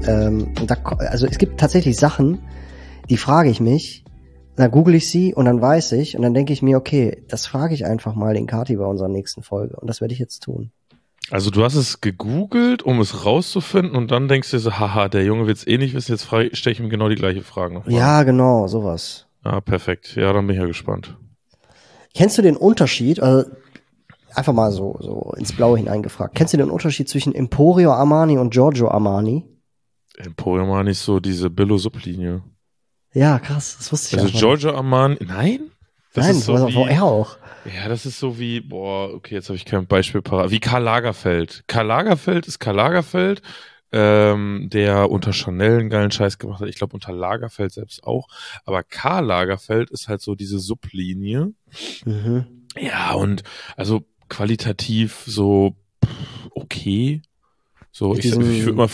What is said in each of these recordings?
Und also es gibt tatsächlich Sachen, die frage ich mich, dann google ich sie und dann weiß ich und dann denke ich mir, okay, das frage ich einfach mal den Kati bei unserer nächsten Folge und das werde ich jetzt tun. Also du hast es gegoogelt, um es rauszufinden und dann denkst du dir so, haha, der Junge wird es eh nicht wissen, jetzt stelle ich ihm genau die gleiche Frage nochmal. Ja, genau, sowas. Ah, perfekt. Ja, dann bin ich ja gespannt. Kennst du den Unterschied, also einfach mal so ins Blaue hineingefragt, kennst du den Unterschied zwischen Emporio Armani und Giorgio Armani? Emporio Armani ist so diese Billo-Sublinie. Ja, krass, das wusste ich Also einfach Giorgio Armani, nein? Das Nein, ist so wo er auch. Ja, das ist so wie, okay, jetzt habe ich kein Beispiel parat. Wie Karl Lagerfeld. Karl Lagerfeld ist Karl Lagerfeld, der unter Chanel einen geilen Scheiß gemacht hat. Ich glaube, unter Lagerfeld selbst auch. Aber Karl Lagerfeld ist halt so diese Sublinie. Mhm. Ja, und also qualitativ so okay. So, ich würde mal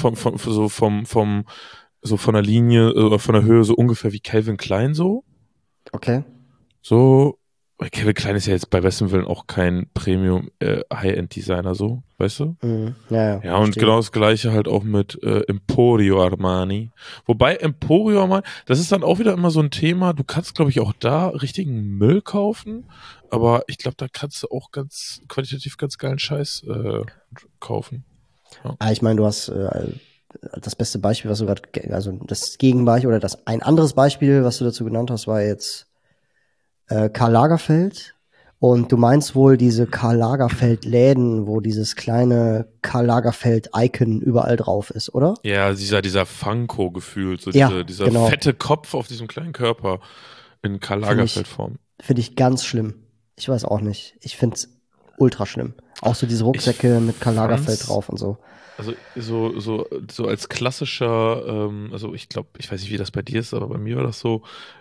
so von der Linie oder von der Höhe so ungefähr wie Calvin Klein so. Okay. So, weil Calvin Klein ist ja jetzt bei bestem Willen auch kein Premium High-End-Designer, so, weißt du? Mhm. Ja, Ja, und genau das Gleiche halt auch mit Emporio Armani. Wobei Emporio Armani, das ist dann auch wieder immer so ein Thema, du kannst, glaube ich, auch da richtigen Müll kaufen, aber ich glaube, da kannst du auch qualitativ ganz geilen Scheiß kaufen. Ja. Ich meine, du hast das beste Beispiel, was du gerade, also das Gegenbeispiel oder ein anderes Beispiel, was du dazu genannt hast, war jetzt Karl Lagerfeld. Und du meinst wohl diese Karl Lagerfeld-Läden, wo dieses kleine Karl Lagerfeld-Icon überall drauf ist, oder? Ja, dieser Funko gefühlt, so Ja, dieser genau. fette Kopf auf diesem kleinen Körper in Karl Lagerfeld-Form. Finde ich ganz schlimm. Ich weiß auch nicht. Ich finde es ultra schlimm. Auch so diese Rucksäcke mit Karl Lagerfeld drauf und so. Also so als klassischer, also ich glaube, ich weiß nicht, wie das bei dir ist, aber bei mir war das so,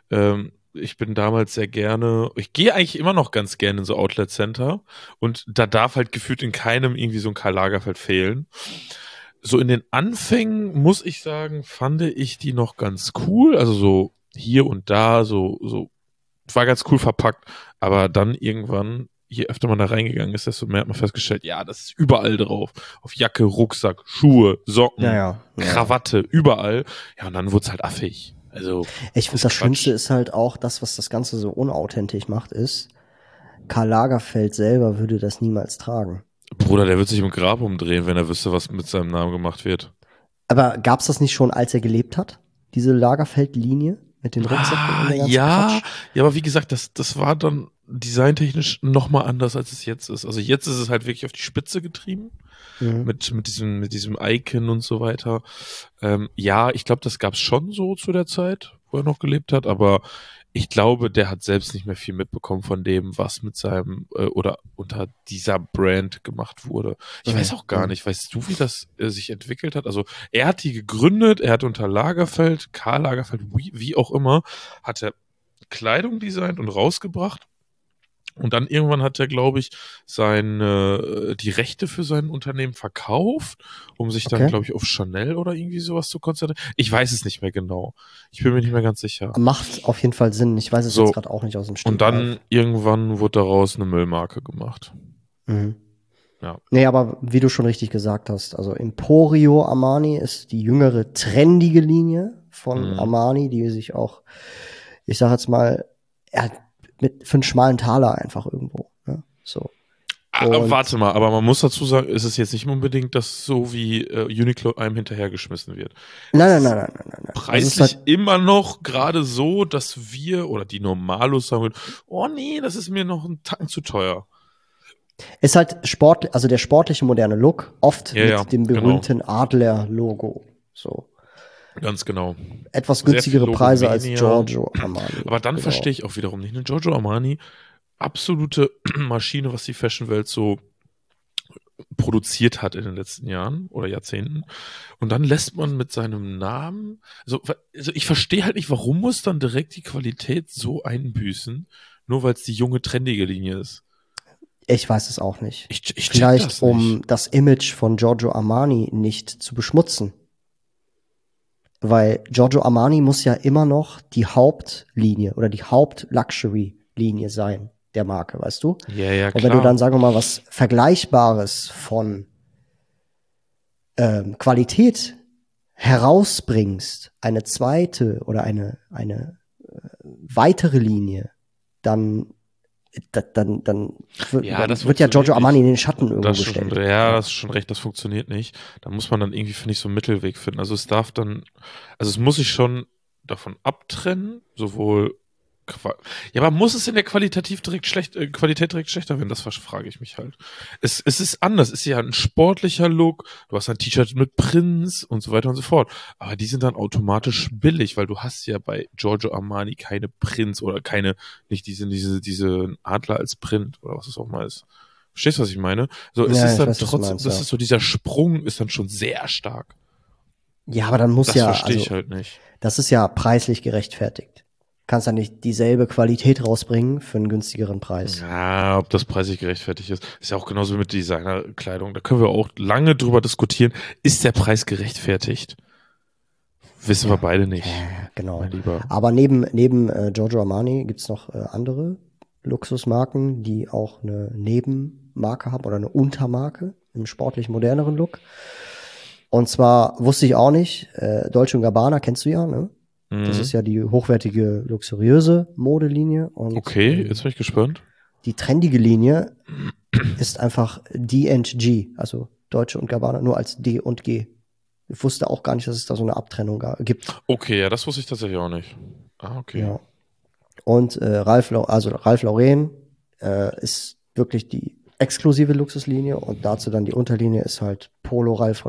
ich bin damals sehr gerne, ich gehe eigentlich immer noch ganz gerne in so Outlet Center und da darf halt gefühlt in keinem irgendwie so ein Karl Lagerfeld fehlen. So in den Anfängen, muss ich sagen, fand ich die noch ganz cool, also so hier und da, so war ganz cool verpackt, aber dann irgendwann, je öfter man da reingegangen ist, desto mehr hat man festgestellt, ja, das ist überall drauf. Auf Jacke, Rucksack, Schuhe, Socken, Krawatte, überall. Ja, und dann wurde es halt affig. Also, ich finde, das Schlimmste ist halt auch das, was das Ganze so unauthentisch macht, ist, Karl Lagerfeld selber würde das niemals tragen. Bruder, der wird sich im Grab umdrehen, wenn er wüsste, was mit seinem Namen gemacht wird. Aber gab's das nicht schon, als er gelebt hat? Diese Lagerfeld-Linie mit den Rucksäcken und der ganzen Quatsch? Ja, aber wie gesagt, das war dann designtechnisch nochmal anders, als es jetzt ist. Also jetzt ist es halt wirklich auf die Spitze getrieben. Mit diesem Icon und so weiter. Ja, ich glaube, das gab's schon so zu der Zeit, wo er noch gelebt hat, aber ich glaube, der hat selbst nicht mehr viel mitbekommen von dem, was mit seinem oder unter dieser Brand gemacht wurde. Ich weiß auch gar nicht, weißt du, wie das sich entwickelt hat? Also er hat die gegründet, er hat unter Lagerfeld, Karl Lagerfeld, wie auch immer, hat er Kleidung designt und rausgebracht. Und dann irgendwann hat er, glaube ich, die Rechte für sein Unternehmen verkauft, um sich dann, glaube ich, auf Chanel oder irgendwie sowas zu konzentrieren. Ich weiß es nicht mehr genau. Ich bin mir nicht mehr ganz sicher. Macht auf jeden Fall Sinn. Ich weiß es jetzt gerade auch nicht aus dem Stegreif. Und dann irgendwann wurde daraus eine Müllmarke gemacht. Mhm. Ja. Nee, aber wie du schon richtig gesagt hast, also Emporio Armani ist die jüngere, trendige Linie von Armani, die sich auch, ich sag jetzt mal, für einen schmalen Taler einfach irgendwo. Ne? So. Warte mal, aber man muss dazu sagen, es ist jetzt nicht unbedingt das so, wie Uniqlo einem hinterhergeschmissen wird. Nein. Preislich halt immer noch gerade so, dass wir oder die Normalos sagen würden, oh nee, das ist mir noch ein Tacken zu teuer. Ist halt also der sportliche moderne Look, oft mit dem berühmten Adler-Logo. So. Ganz genau. Etwas günstigere Preise als Giorgio Armani. Aber dann verstehe ich auch wiederum nicht. Giorgio Armani, absolute Maschine, was die Fashionwelt so produziert hat in den letzten Jahren oder Jahrzehnten. Und dann lässt man mit seinem Namen, also ich verstehe halt nicht, warum muss dann direkt die Qualität so einbüßen, nur weil es die junge, trendige Linie ist. Ich weiß es auch nicht. Ich Vielleicht, das nicht. Um das Image von Giorgio Armani nicht zu beschmutzen. Weil Giorgio Armani muss ja immer noch die Hauptlinie oder die Haupt-Luxury-Linie sein der Marke, weißt du? Ja, klar. Und wenn du dann, sagen wir mal, was Vergleichbares von Qualität herausbringst, eine zweite oder eine weitere Linie, dann wird ja Giorgio Armani in den Schatten irgendwo gestellt. Das ist schon recht, das funktioniert nicht. Da muss man dann irgendwie, finde ich, so einen Mittelweg finden. Also es muss sich schon davon abtrennen, sowohl aber muss es in der Qualität direkt schlechter werden? Das frage ich mich halt. Es ist anders. Es ist ja ein sportlicher Look. Du hast ein T-Shirt mit Prinz und so weiter und so fort. Aber die sind dann automatisch billig, weil du hast ja bei Giorgio Armani keine Prinz oder nicht diese Adler als Print oder was es auch mal ist. Verstehst du, was ich meine? So, es ist dann trotzdem, das ist so, dieser Sprung ist dann schon sehr stark. Ja, aber dann muss das verstehe ich halt nicht. Das ist ja preislich gerechtfertigt. Kannst ja nicht dieselbe Qualität rausbringen für einen günstigeren Preis. Ja, ob das preislich gerechtfertigt ist. Ist ja auch genauso mit Designerkleidung. Da können wir auch lange drüber diskutieren. Ist der Preis gerechtfertigt? Wissen wir beide nicht. Ja, genau. Aber neben Giorgio Armani gibt's noch andere Luxusmarken, die auch eine Nebenmarke haben oder eine Untermarke im sportlich moderneren Look. Und zwar wusste ich auch nicht, Dolce & Gabbana kennst du ja, ne? Das ist ja die hochwertige, luxuriöse Modelinie. Und, okay, jetzt bin ich gespannt. Die trendige Linie ist einfach D&G, also Dolce & Gabbana, nur als D und G. Ich wusste auch gar nicht, dass es da so eine Abtrennung gibt. Okay, ja, das wusste ich tatsächlich auch nicht. Ah, okay. Ja. Und Ralph Lauren ist wirklich die exklusive Luxuslinie und dazu dann die Unterlinie ist halt Polo Ralph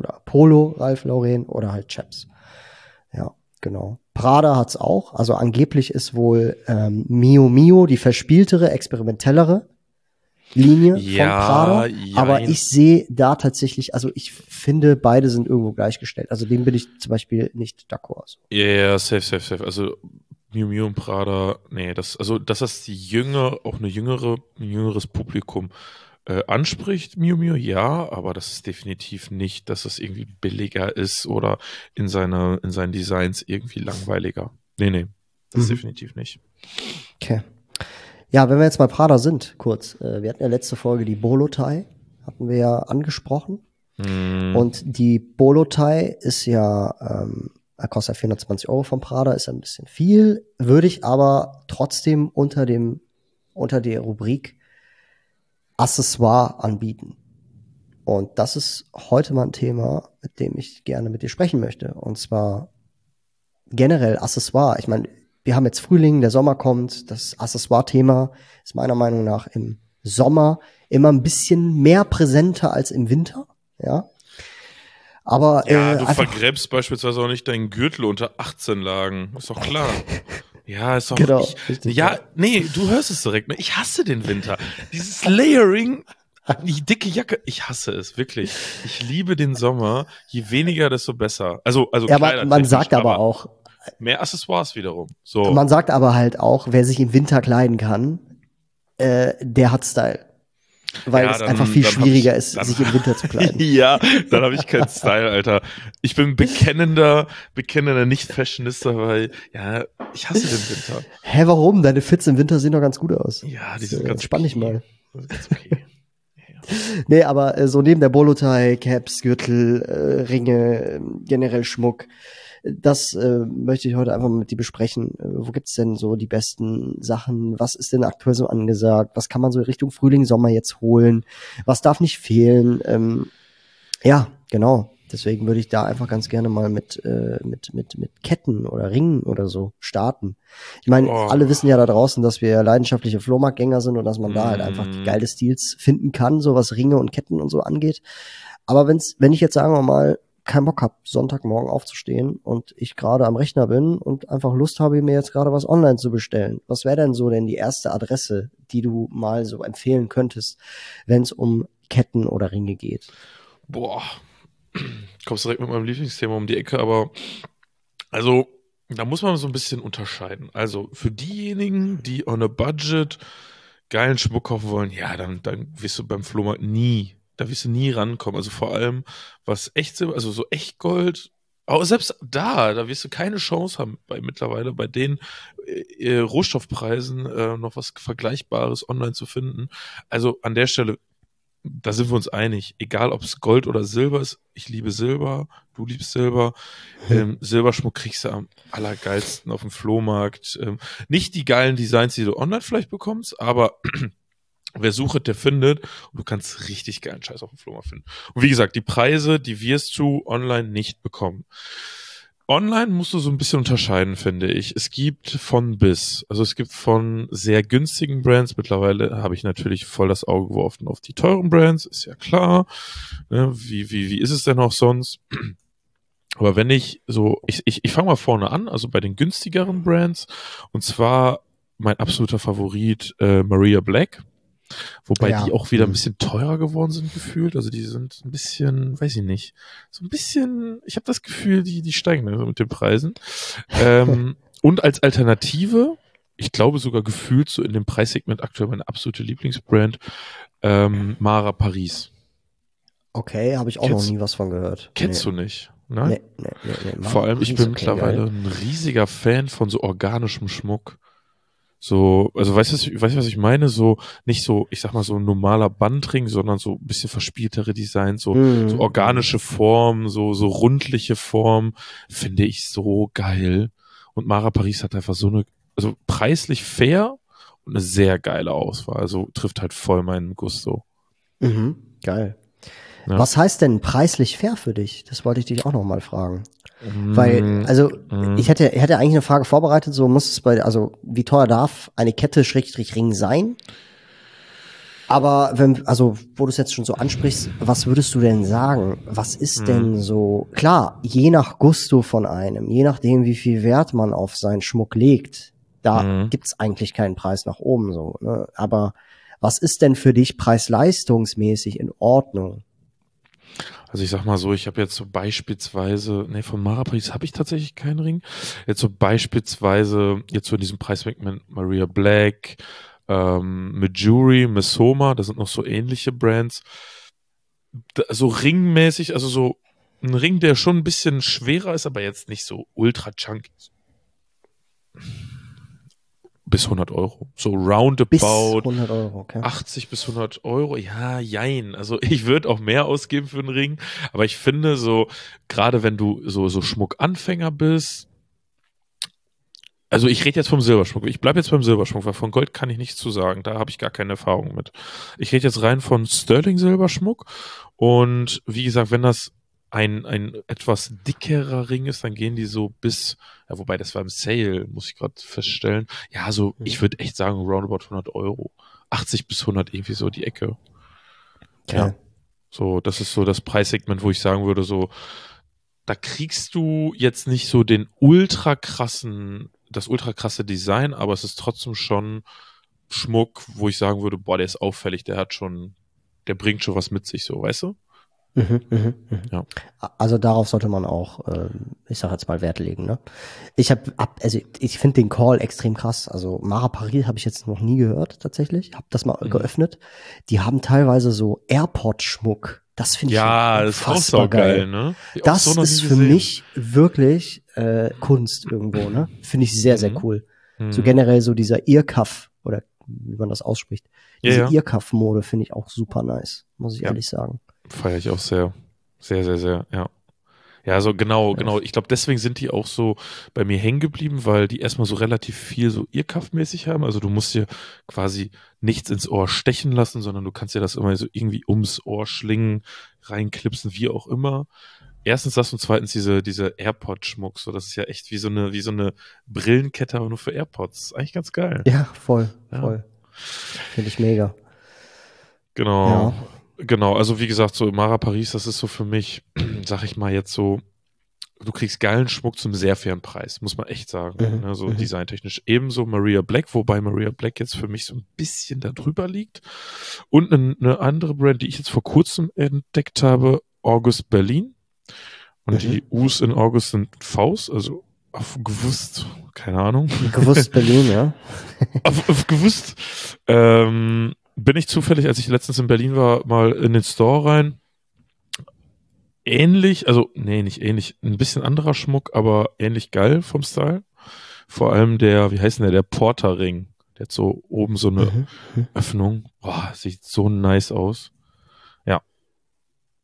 Lauren oder halt Chaps. Ja, genau. Prada hat's auch. Also angeblich ist wohl Mio Mio die verspieltere, experimentellere Linie von Prada. Aber ich sehe da tatsächlich, also ich finde, beide sind irgendwo gleichgestellt. Also dem bin ich zum Beispiel nicht d'accord. Ja, safe. Also Miu Miu und Prada, nee, dass das auch ein jüngeres Publikum anspricht, Miu Miu, ja, aber das ist definitiv nicht, dass es irgendwie billiger ist oder in seinen Designs irgendwie langweiliger. Nee, das definitiv nicht. Okay. Ja, wenn wir jetzt bei Prada sind, kurz, wir hatten ja letzte Folge die Bolo-Tie, hatten wir ja angesprochen. Und die Bolo-Tie ist ja, kostet ja 420 € von Prada, ist ein bisschen viel, würde ich aber trotzdem unter der Rubrik Accessoire anbieten. Und das ist heute mal ein Thema, mit dem ich gerne mit dir sprechen möchte. Und zwar generell Accessoire. Ich meine, wir haben jetzt Frühling, der Sommer kommt. Das Accessoire-Thema ist meiner Meinung nach im Sommer immer ein bisschen mehr präsenter als im Winter. Ja. Aber ja, du vergräbst beispielsweise auch nicht deinen Gürtel unter 18 Lagen. Ist doch klar. Ja, ist doch genau, nee, du hörst es direkt. Ne? Ich hasse den Winter. Dieses Layering, die dicke Jacke, ich hasse es, wirklich. Ich liebe den Sommer. Je weniger, desto besser. Also ja, man sagt aber auch, mehr Accessoires wiederum. So. Man sagt aber halt auch, wer sich im Winter kleiden kann, der hat Style. Weil es einfach viel schwieriger ist, sich im Winter zu kleiden. Ja, dann habe ich keinen Style, Alter. Ich bin bekennender Nicht-Fashionista, weil, ja, ich hasse den Winter. Hä, warum? Deine Fits im Winter sehen doch ganz gut aus. Ja, die sind ganz Spann dich mal. Das ist ganz okay. Nee, aber so neben der Bolo-Tie, Caps, Gürtel, Ringe, generell Schmuck, das möchte ich heute einfach mal mit dir besprechen. Wo gibt's denn so die besten Sachen? Was ist denn aktuell so angesagt? Was kann man so Richtung Frühling, Sommer jetzt holen? Was darf nicht fehlen? Ja, genau. Deswegen würde ich da einfach ganz gerne mal mit Ketten oder Ringen oder so starten. Ich meine, alle wissen ja da draußen, dass wir leidenschaftliche Flohmarktgänger sind und dass man da halt einfach die geile Stils finden kann, so was Ringe und Ketten und so angeht. Aber wenn ich jetzt, sagen wir mal, keinen Bock habe, Sonntagmorgen aufzustehen und ich gerade am Rechner bin und einfach Lust habe, mir jetzt gerade was online zu bestellen. Was wäre denn die erste Adresse, die du mal so empfehlen könntest, wenn es um Ketten oder Ringe geht? Boah, kommst direkt mit meinem Lieblingsthema um die Ecke, aber also da muss man so ein bisschen unterscheiden. Also für diejenigen, die on a budget geilen Schmuck kaufen wollen, ja, dann wirst du beim Flohmarkt da wirst du nie rankommen. Also vor allem, was echt, also so Echtgold, aber selbst da wirst du keine Chance haben, mittlerweile bei den Rohstoffpreisen noch was Vergleichbares online zu finden. Also an der Stelle da sind wir uns einig. Egal, ob es Gold oder Silber ist. Ich liebe Silber. Du liebst Silber. Silberschmuck kriegst du am allergeilsten auf dem Flohmarkt. Nicht die geilen Designs, die du online vielleicht bekommst, aber wer sucht, der findet. Und du kannst richtig geilen Scheiß auf dem Flohmarkt finden. Und wie gesagt, die Preise, die wirst du online nicht bekommen. Online musst du so ein bisschen unterscheiden, finde ich. Es gibt von bis. Also es gibt von sehr günstigen Brands. Mittlerweile habe ich natürlich voll das Auge geworfen auf die teuren Brands. Ist ja klar. Ne? Wie ist es denn auch sonst? Aber wenn ich fange mal vorne an, also bei den günstigeren Brands. Und zwar mein absoluter Favorit, Maria Black. Wobei die auch wieder ein bisschen teurer geworden sind gefühlt. Also die sind ein bisschen, weiß ich nicht, so ein bisschen, ich habe das Gefühl, die steigen also mit den Preisen. Und als Alternative, ich glaube sogar gefühlt so in dem Preissegment aktuell meine absolute Lieblingsbrand, Mara Paris. Okay, habe ich auch noch nie was von gehört. Kennst du nicht? Nein? Nee. Vor allem, ich bin mittlerweile ein riesiger Fan von so organischem Schmuck. So, also weißt du, was ich meine? So, nicht so, ich sag mal, so ein normaler Bandring, sondern so ein bisschen verspieltere Designs, so organische Formen, so rundliche Formen, finde ich so geil. Und Mara Paris hat einfach so eine, also preislich fair und eine sehr geile Auswahl. Also trifft halt voll meinen Gusto. Geil. Ja. Was heißt denn preislich fair für dich? Das wollte ich dich auch noch mal fragen. Weil, also, ich hätte eigentlich eine Frage vorbereitet, so muss es also, wie teuer darf eine Kette Schrägstrich Ring sein? Aber wo du es jetzt schon so ansprichst, was würdest du denn sagen? Was ist denn so, klar, je nach Gusto von einem, je nachdem, wie viel Wert man auf seinen Schmuck legt, da gibt's eigentlich keinen Preis nach oben, so, ne? Aber was ist denn für dich preis-leistungsmäßig in Ordnung? Also ich sag mal so, ich habe jetzt so beispielsweise, von Mara Paris habe ich tatsächlich keinen Ring. Jetzt so beispielsweise, jetzt so in diesem Preissegment Maria Black, Mejuri, Messoma, das sind noch so ähnliche Brands. So ringmäßig, also so ein Ring, der schon ein bisschen schwerer ist, aber jetzt nicht so ultra chunky. Bis 100 Euro. So roundabout. Bis 100 Euro, okay. 80 bis 100 Euro. Ja, jein. Also ich würde auch mehr ausgeben für einen Ring. Aber ich finde so, gerade wenn du so Schmuckanfänger bist, also ich rede jetzt vom Silberschmuck. Ich bleibe jetzt beim Silberschmuck, weil von Gold kann ich nichts zu sagen. Da habe ich gar keine Erfahrung mit. Ich rede jetzt rein von Sterling-Silberschmuck. Und wie gesagt, wenn das ein etwas dickerer Ring ist, dann gehen die so bis, ja, wobei das war im Sale, muss ich gerade feststellen. Ja, so, ich würde echt sagen, roundabout 100 Euro. 80 bis 100 irgendwie so die Ecke. Okay. Ja. So, das ist so das Preissegment, wo ich sagen würde, so, da kriegst du jetzt nicht so das ultra krasse Design, aber es ist trotzdem schon Schmuck, wo ich sagen würde, boah, der ist auffällig, der bringt schon was mit sich, so, weißt du? Ja. Also darauf sollte man auch, ich sag jetzt mal, Wert legen, ne? Ich finde den Call extrem krass. Also Mara Paris habe ich jetzt noch nie gehört, tatsächlich. Hab das mal geöffnet. Die haben teilweise so AirPod-Schmuck. Das finde ich das ist auch so geil, ne? Das ist für mich wirklich Kunst irgendwo, ne? Finde ich sehr, sehr cool. So generell so dieser Earcuff, oder wie man das ausspricht. Diese Earcuff-Mode finde ich auch super nice, muss ich ehrlich sagen. Feiere ich auch sehr. Sehr, sehr, sehr, ja. Ja, so genau. Ich glaube, deswegen sind die auch so bei mir hängen geblieben, weil die erstmal so relativ viel so Earcuff-mäßig haben. Also du musst dir quasi nichts ins Ohr stechen lassen, sondern du kannst dir das immer so irgendwie ums Ohr schlingen, reinklipsen, wie auch immer. Erstens das und zweitens diese AirPod-Schmuck, so, das ist ja echt wie so eine Brillenkette, aber nur für AirPods. Eigentlich ganz geil. Ja, voll. Finde ich mega. Genau. Ja. Genau, also wie gesagt, so Mara Paris, das ist so für mich, sag ich mal jetzt so, du kriegst geilen Schmuck zum sehr fairen Preis, muss man echt sagen, ne, so designtechnisch. Ebenso Maria Black, wobei Maria Black jetzt für mich so ein bisschen da drüber liegt. Und eine andere Brand, die ich jetzt vor kurzem entdeckt habe, August Berlin. Und die U's in August sind V's, also auf gewusst, keine Ahnung. Gewusst Berlin, ja. auf gewusst. Bin ich zufällig, als ich letztens in Berlin war, mal in den Store rein. Ähnlich, also, nee, nicht ähnlich, ein bisschen anderer Schmuck, aber ähnlich geil vom Style. Vor allem wie heißt denn der Porterring. Der hat so oben so eine Öffnung. Boah, sieht so nice aus.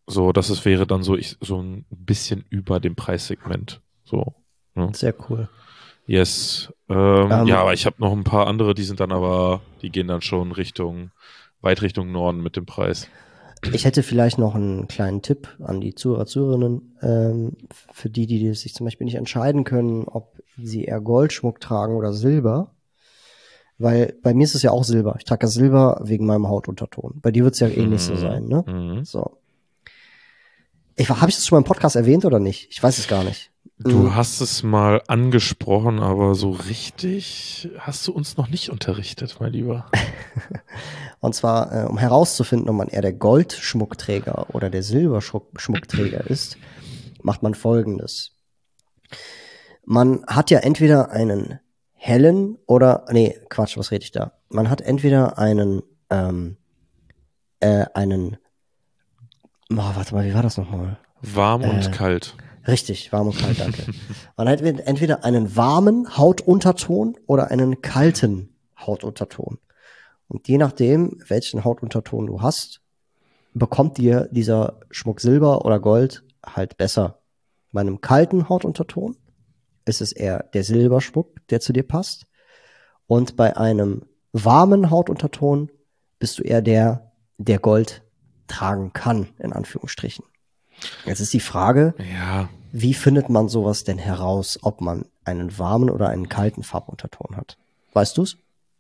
So, wäre dann so, so ein bisschen über dem Preissegment. So. Ne? Sehr cool. Yes. Ja, aber ich habe noch ein paar andere, die gehen dann schon weit Richtung Norden mit dem Preis. Ich hätte vielleicht noch einen kleinen Tipp an die Zuhörer, Zuhörerinnen, für die sich zum Beispiel nicht entscheiden können, ob sie eher Goldschmuck tragen oder Silber. Weil bei mir ist es ja auch Silber. Ich trage ja Silber wegen meinem Hautunterton. Bei dir wird es ja ähnlich so sein, ne? So. Habe ich das schon mal im Podcast erwähnt oder nicht? Ich weiß es gar nicht. Du hast es mal angesprochen, aber so richtig hast du uns noch nicht unterrichtet, mein Lieber. Und zwar, um herauszufinden, ob man eher der Goldschmuckträger oder der Silberschmuckträger ist, macht man Folgendes. Man hat ja entweder einen hellen oder, was rede ich da? Man hat entweder warte mal, wie war das nochmal? Warm und kalt. Richtig, warm und kalt, danke. Man hat entweder einen warmen Hautunterton oder einen kalten Hautunterton. Und je nachdem, welchen Hautunterton du hast, bekommt dir dieser Schmuck Silber oder Gold halt besser. Bei einem kalten Hautunterton ist es eher der Silberschmuck, der zu dir passt. Und bei einem warmen Hautunterton bist du eher der Gold tragen kann, in Anführungsstrichen. Jetzt ist die Frage, wie findet man sowas denn heraus, ob man einen warmen oder einen kalten Farbunterton hat? Weißt du's?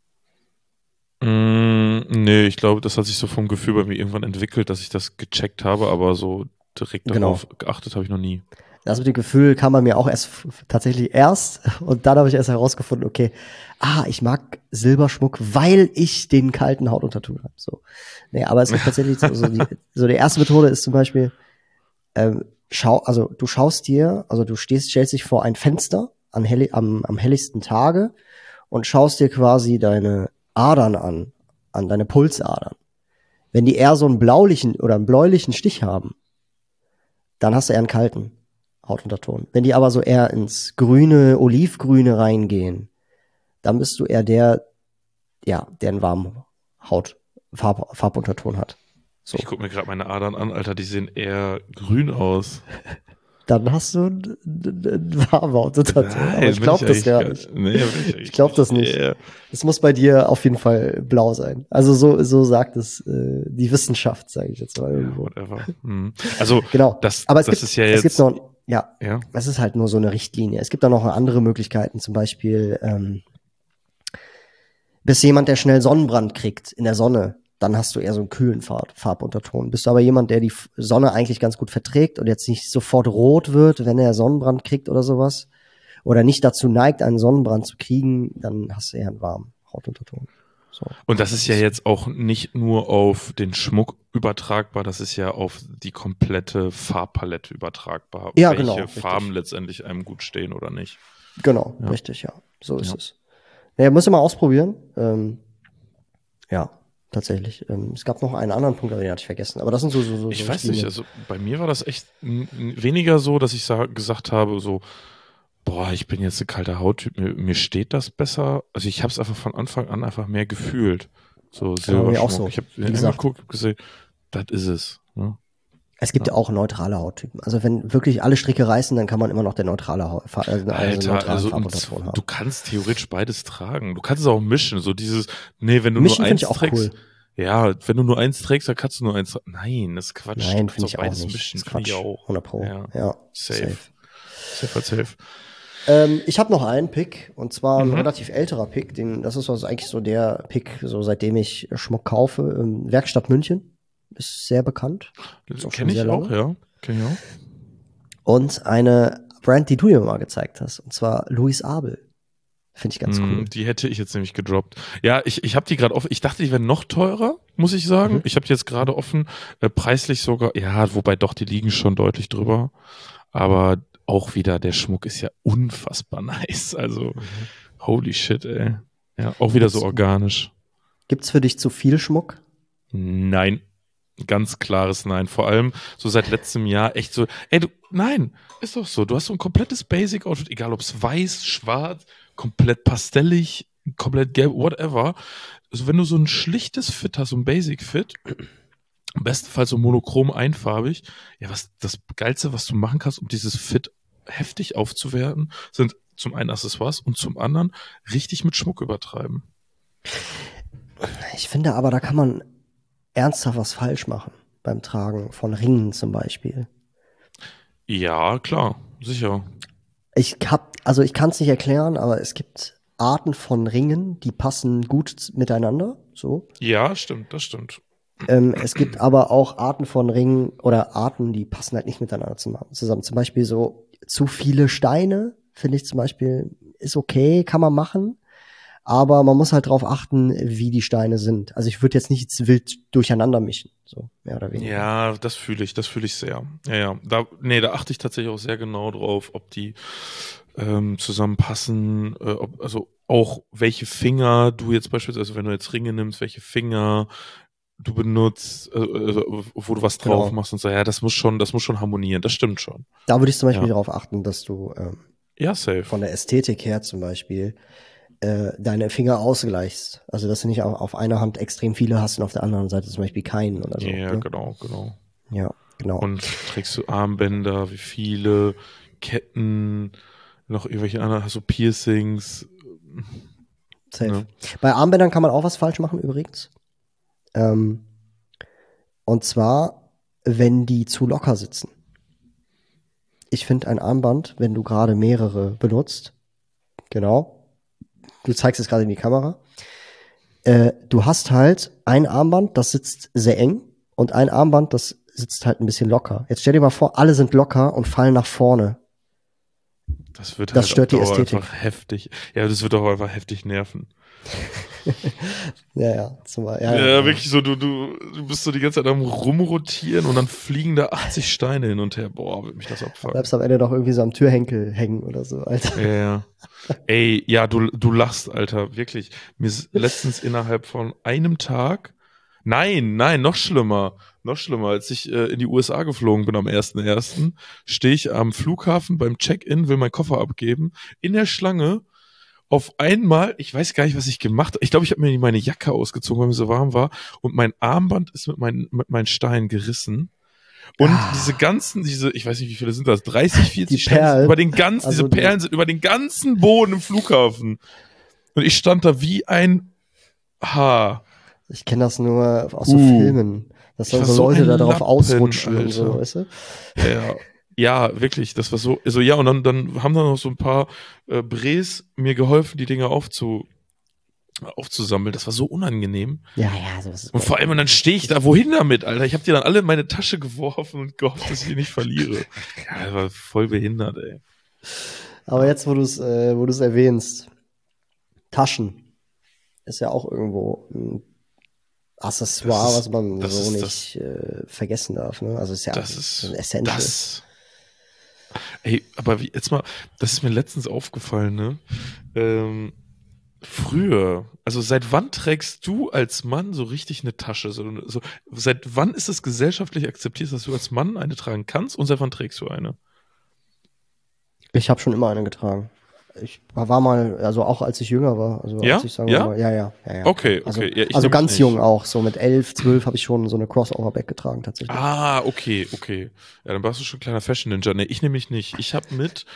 Nee, ich glaube, das hat sich so vom Gefühl bei mir irgendwann entwickelt, dass ich das gecheckt habe, aber so direkt darauf geachtet habe ich noch nie. Das mit dem Gefühl kam bei mir auch tatsächlich erst und dann habe ich erst herausgefunden, okay, ich mag Silberschmuck, weil ich den kalten Hautunterton habe. So. Nee, aber es gibt tatsächlich so die erste Methode ist zum Beispiel, du stellst dich vor ein Fenster am helligsten Tage und schaust dir quasi deine Adern an deine Pulsadern. Wenn die eher so einen blaulichen oder einen bläulichen Stich haben, dann hast du eher einen kalten Hautunterton. Wenn die aber so eher ins Grüne, Olivgrüne reingehen, dann bist du eher der einen warmen Farbunterton hat. So. Ich gucke mir gerade meine Adern an, Alter, die sehen eher grün aus. Dann hast du einen warmen Hautunterton. Aber ich glaube das gar nicht. Nee, ich glaube das nicht. Es muss bei dir auf jeden Fall blau sein. Also so sagt es die Wissenschaft, sage ich jetzt mal irgendwo. Whatever. Also genau. Aber es gibt noch, es ist halt nur so eine Richtlinie. Es gibt da noch andere Möglichkeiten, zum Beispiel bist jemand, der schnell Sonnenbrand kriegt in der Sonne, dann hast du eher so einen kühlen Farbunterton. Bist du aber jemand, der die Sonne eigentlich ganz gut verträgt und jetzt nicht sofort rot wird, wenn er Sonnenbrand kriegt oder sowas, oder nicht dazu neigt, einen Sonnenbrand zu kriegen, dann hast du eher einen warmen Hautunterton. So. Und das ist ja jetzt auch nicht nur auf den Schmuck übertragbar, das ist ja auf die komplette Farbpalette übertragbar. Ja, welche genau. Farben richtig. Letztendlich einem gut stehen oder nicht. Genau, richtig, ja. So ist es. Ja, muss ich mal ausprobieren. Tatsächlich. Es gab noch einen anderen Punkt, aber den hatte ich vergessen. Aber das sind so ich weiß nicht, also bei mir war das echt weniger so, dass ich gesagt habe, so, boah, ich bin jetzt ein kalter Hauttyp, mir steht das besser. Also ich habe es einfach von Anfang an einfach mehr gefühlt. So Silberschmuck. Auch so. Ich habe geguckt, gesehen, das ist es. Ne? Es gibt ja auch neutrale Hauttypen. Also wenn wirklich alle Stricke reißen, dann kann man immer noch der neutrale Farbunterton haben. Du kannst theoretisch beides tragen. Du kannst es auch mischen. So dieses, wenn du mischen nur eins Cool. trägst. Ja, wenn du nur eins trägst, dann kannst du nur eins tragen. Nein, das ist Quatsch. Nein, finde ich auch nicht. Mischen, das ist Quatsch. Ich auch. 100%. Ja. Safe. Safe. Ich habe noch einen Pick, und zwar ein relativ älterer Pick. Das ist also eigentlich so der Pick, so seitdem ich Schmuck kaufe. Werkstatt München. Ist sehr bekannt. Kenn ich auch, ja. Kenn ich auch. Und eine Brand, die du mir mal gezeigt hast, und zwar Louis Abel. Finde ich ganz cool. Die hätte ich jetzt nämlich gedroppt. Ja, ich habe die gerade offen. Ich dachte, die wären noch teurer, muss ich sagen. Ich habe die jetzt gerade offen. Preislich sogar, ja, wobei doch, die liegen schon deutlich drüber. Aber auch wieder, der Schmuck ist ja unfassbar nice. Also, holy shit, ey. Ja, auch wieder so organisch. Gibt's für dich zu viel Schmuck? Nein. Ganz klares Nein. Vor allem so seit letztem Jahr echt so, nein, ist doch so. Du hast so ein komplettes Basic-Outfit, egal ob es weiß, schwarz, komplett pastellig, komplett gelb, whatever. Also wenn du so ein schlichtes Fit hast, so ein Basic-Fit, Im besten Fall so monochrom einfarbig. Ja, was das Geilste, was du machen kannst, um dieses Fit heftig aufzuwerten, sind zum einen Accessoires und zum anderen richtig mit Schmuck übertreiben. Ich finde aber, da kann man ernsthaft was falsch machen beim Tragen von Ringen zum Beispiel. Ja, klar, sicher. Ich kann es nicht erklären, aber es gibt Arten von Ringen, die passen gut miteinander, so. Ja, stimmt, das stimmt. Es gibt aber auch Arten von Ringen oder Arten, die passen halt nicht miteinander zusammen. Zum Beispiel so zu viele Steine, finde ich zum Beispiel, ist okay, kann man machen. Aber man muss halt drauf achten, wie die Steine sind. Also ich würde jetzt nicht wild durcheinander mischen, so mehr oder weniger. Ja, das fühle ich sehr. Ja. Da achte ich tatsächlich auch sehr genau drauf, ob die zusammenpassen, also auch welche Finger du jetzt beispielsweise, also wenn du jetzt Ringe nimmst, welche Finger du benutzt, wo du was drauf machst und so, ja, das muss schon harmonieren, das stimmt schon. Da würde ich zum Beispiel darauf achten, dass du safe. von der Ästhetik her zum Beispiel deine Finger ausgleichst. Also dass du nicht auf einer Hand extrem viele hast und auf der anderen Seite zum Beispiel keinen oder so. Ja, ne? genau. Ja, genau. Und trägst du Armbänder, wie viele, Ketten, noch irgendwelche anderen, hast du Piercings? Safe. Ne? Bei Armbändern kann man auch was falsch machen übrigens. Und zwar, wenn die zu locker sitzen. Ich finde ein Armband, wenn du gerade mehrere benutzt, genau, du zeigst es gerade in die Kamera, du hast halt ein Armband, das sitzt sehr eng und ein Armband, das sitzt halt ein bisschen locker. Jetzt stell dir mal vor, alle sind locker und fallen nach vorne. Das halt stört die Ästhetik. Einfach heftig. Ja, das wird auch einfach heftig nerven. Ja. Wirklich so, du bist so die ganze Zeit am Rumrotieren und dann fliegen da 80 Steine hin und her. Boah, wird mich das abfangen. Bleibst am Ende doch irgendwie so am Türhenkel hängen oder so, Alter. Ja. Ey, ja, du lachst, Alter, wirklich. Mir ist letztens innerhalb von einem Tag, nein, noch schlimmer, als ich in die USA geflogen bin am 1.1., stehe ich am Flughafen beim Check-in, will meinen Koffer abgeben, in der Schlange. Auf einmal, ich weiß gar nicht, was ich gemacht habe. Ich glaube, ich habe mir meine Jacke ausgezogen, weil mir so warm war. Und mein Armband ist mit meinen Steinen gerissen. Und diese, ich weiß nicht, wie viele sind das? 30, 40 Steine über den ganzen, also diese Perlen sind über den ganzen Boden im Flughafen. Und ich stand da wie ein Haar. Ich kenne das nur aus so Filmen, dass dann so Leute da drauf ausrutschen und so, weißt du? Ja. Ja, wirklich, das war so, also ja, und dann haben da noch so ein paar Bres mir geholfen, die Dinge aufzusammeln. Das war so unangenehm. Ja, sowas ist. Und vor allem, und dann stehe ich da, wohin damit, Alter? Ich habe die dann alle in meine Tasche geworfen und gehofft, dass ich die nicht verliere. Ja, das war voll behindert, ey. Aber jetzt, wo du es erwähnst, Taschen ist ja auch irgendwo ein Accessoire, was man so nicht vergessen darf. Ne? Also ist ja ein Essential. Ey, aber jetzt mal, das ist mir letztens aufgefallen, ne? Früher, also seit wann trägst du als Mann so richtig eine Tasche? So, seit wann ist es gesellschaftlich akzeptiert, dass du als Mann eine tragen kannst und seit wann trägst du eine? Ich habe schon immer eine getragen. Ich war mal, also auch als ich jünger war. Also ja? Als ich sagen mal, ja. Okay. Also ganz jung auch, so mit 11, 12 habe ich schon so eine Crossover-Bag getragen tatsächlich. Ah, okay. Ja, dann warst du schon ein kleiner Fashion-Ninja. Nee, ich nämlich nicht. Ich habe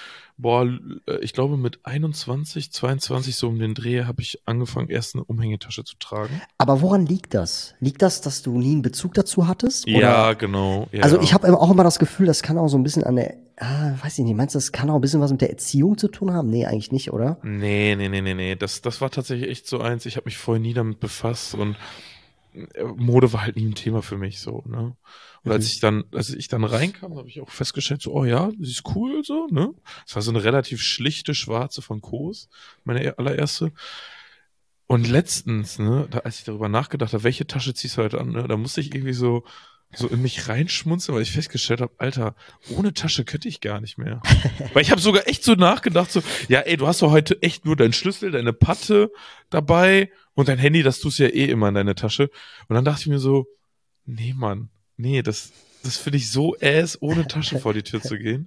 ich glaube mit 21, 22 so um den Dreh habe ich angefangen, erst eine Umhängetasche zu tragen. Aber woran liegt das? Liegt das, dass du nie einen Bezug dazu hattest? Oder? Ja, genau. Ja. Also ich habe auch immer das Gefühl, das kann auch so ein bisschen an der, weiß ich nicht, meinst du, das kann auch ein bisschen was mit der Erziehung zu tun haben? Nee, eigentlich nicht, oder? Nee. Das war tatsächlich echt so eins. Ich habe mich vorher nie damit befasst und Mode war halt nie ein Thema für mich so, ne? Und als ich dann reinkam, habe ich auch festgestellt, so, oh ja, sie ist cool, so, ne? Es war so eine relativ schlichte schwarze von Kos, meine allererste. Und letztens, ne, als ich darüber nachgedacht habe, welche Tasche ziehst du heute an, ne, da musste ich irgendwie so in mich reinschmunzeln, weil ich festgestellt habe, Alter, ohne Tasche könnte ich gar nicht mehr. Weil ich habe sogar echt so nachgedacht, so, ja, ey, du hast doch heute echt nur deinen Schlüssel, deine Patte dabei und dein Handy, das tust du ja eh immer in deine Tasche. Und dann dachte ich mir so, nee, Mann, das finde ich so ohne Tasche vor die Tür zu gehen.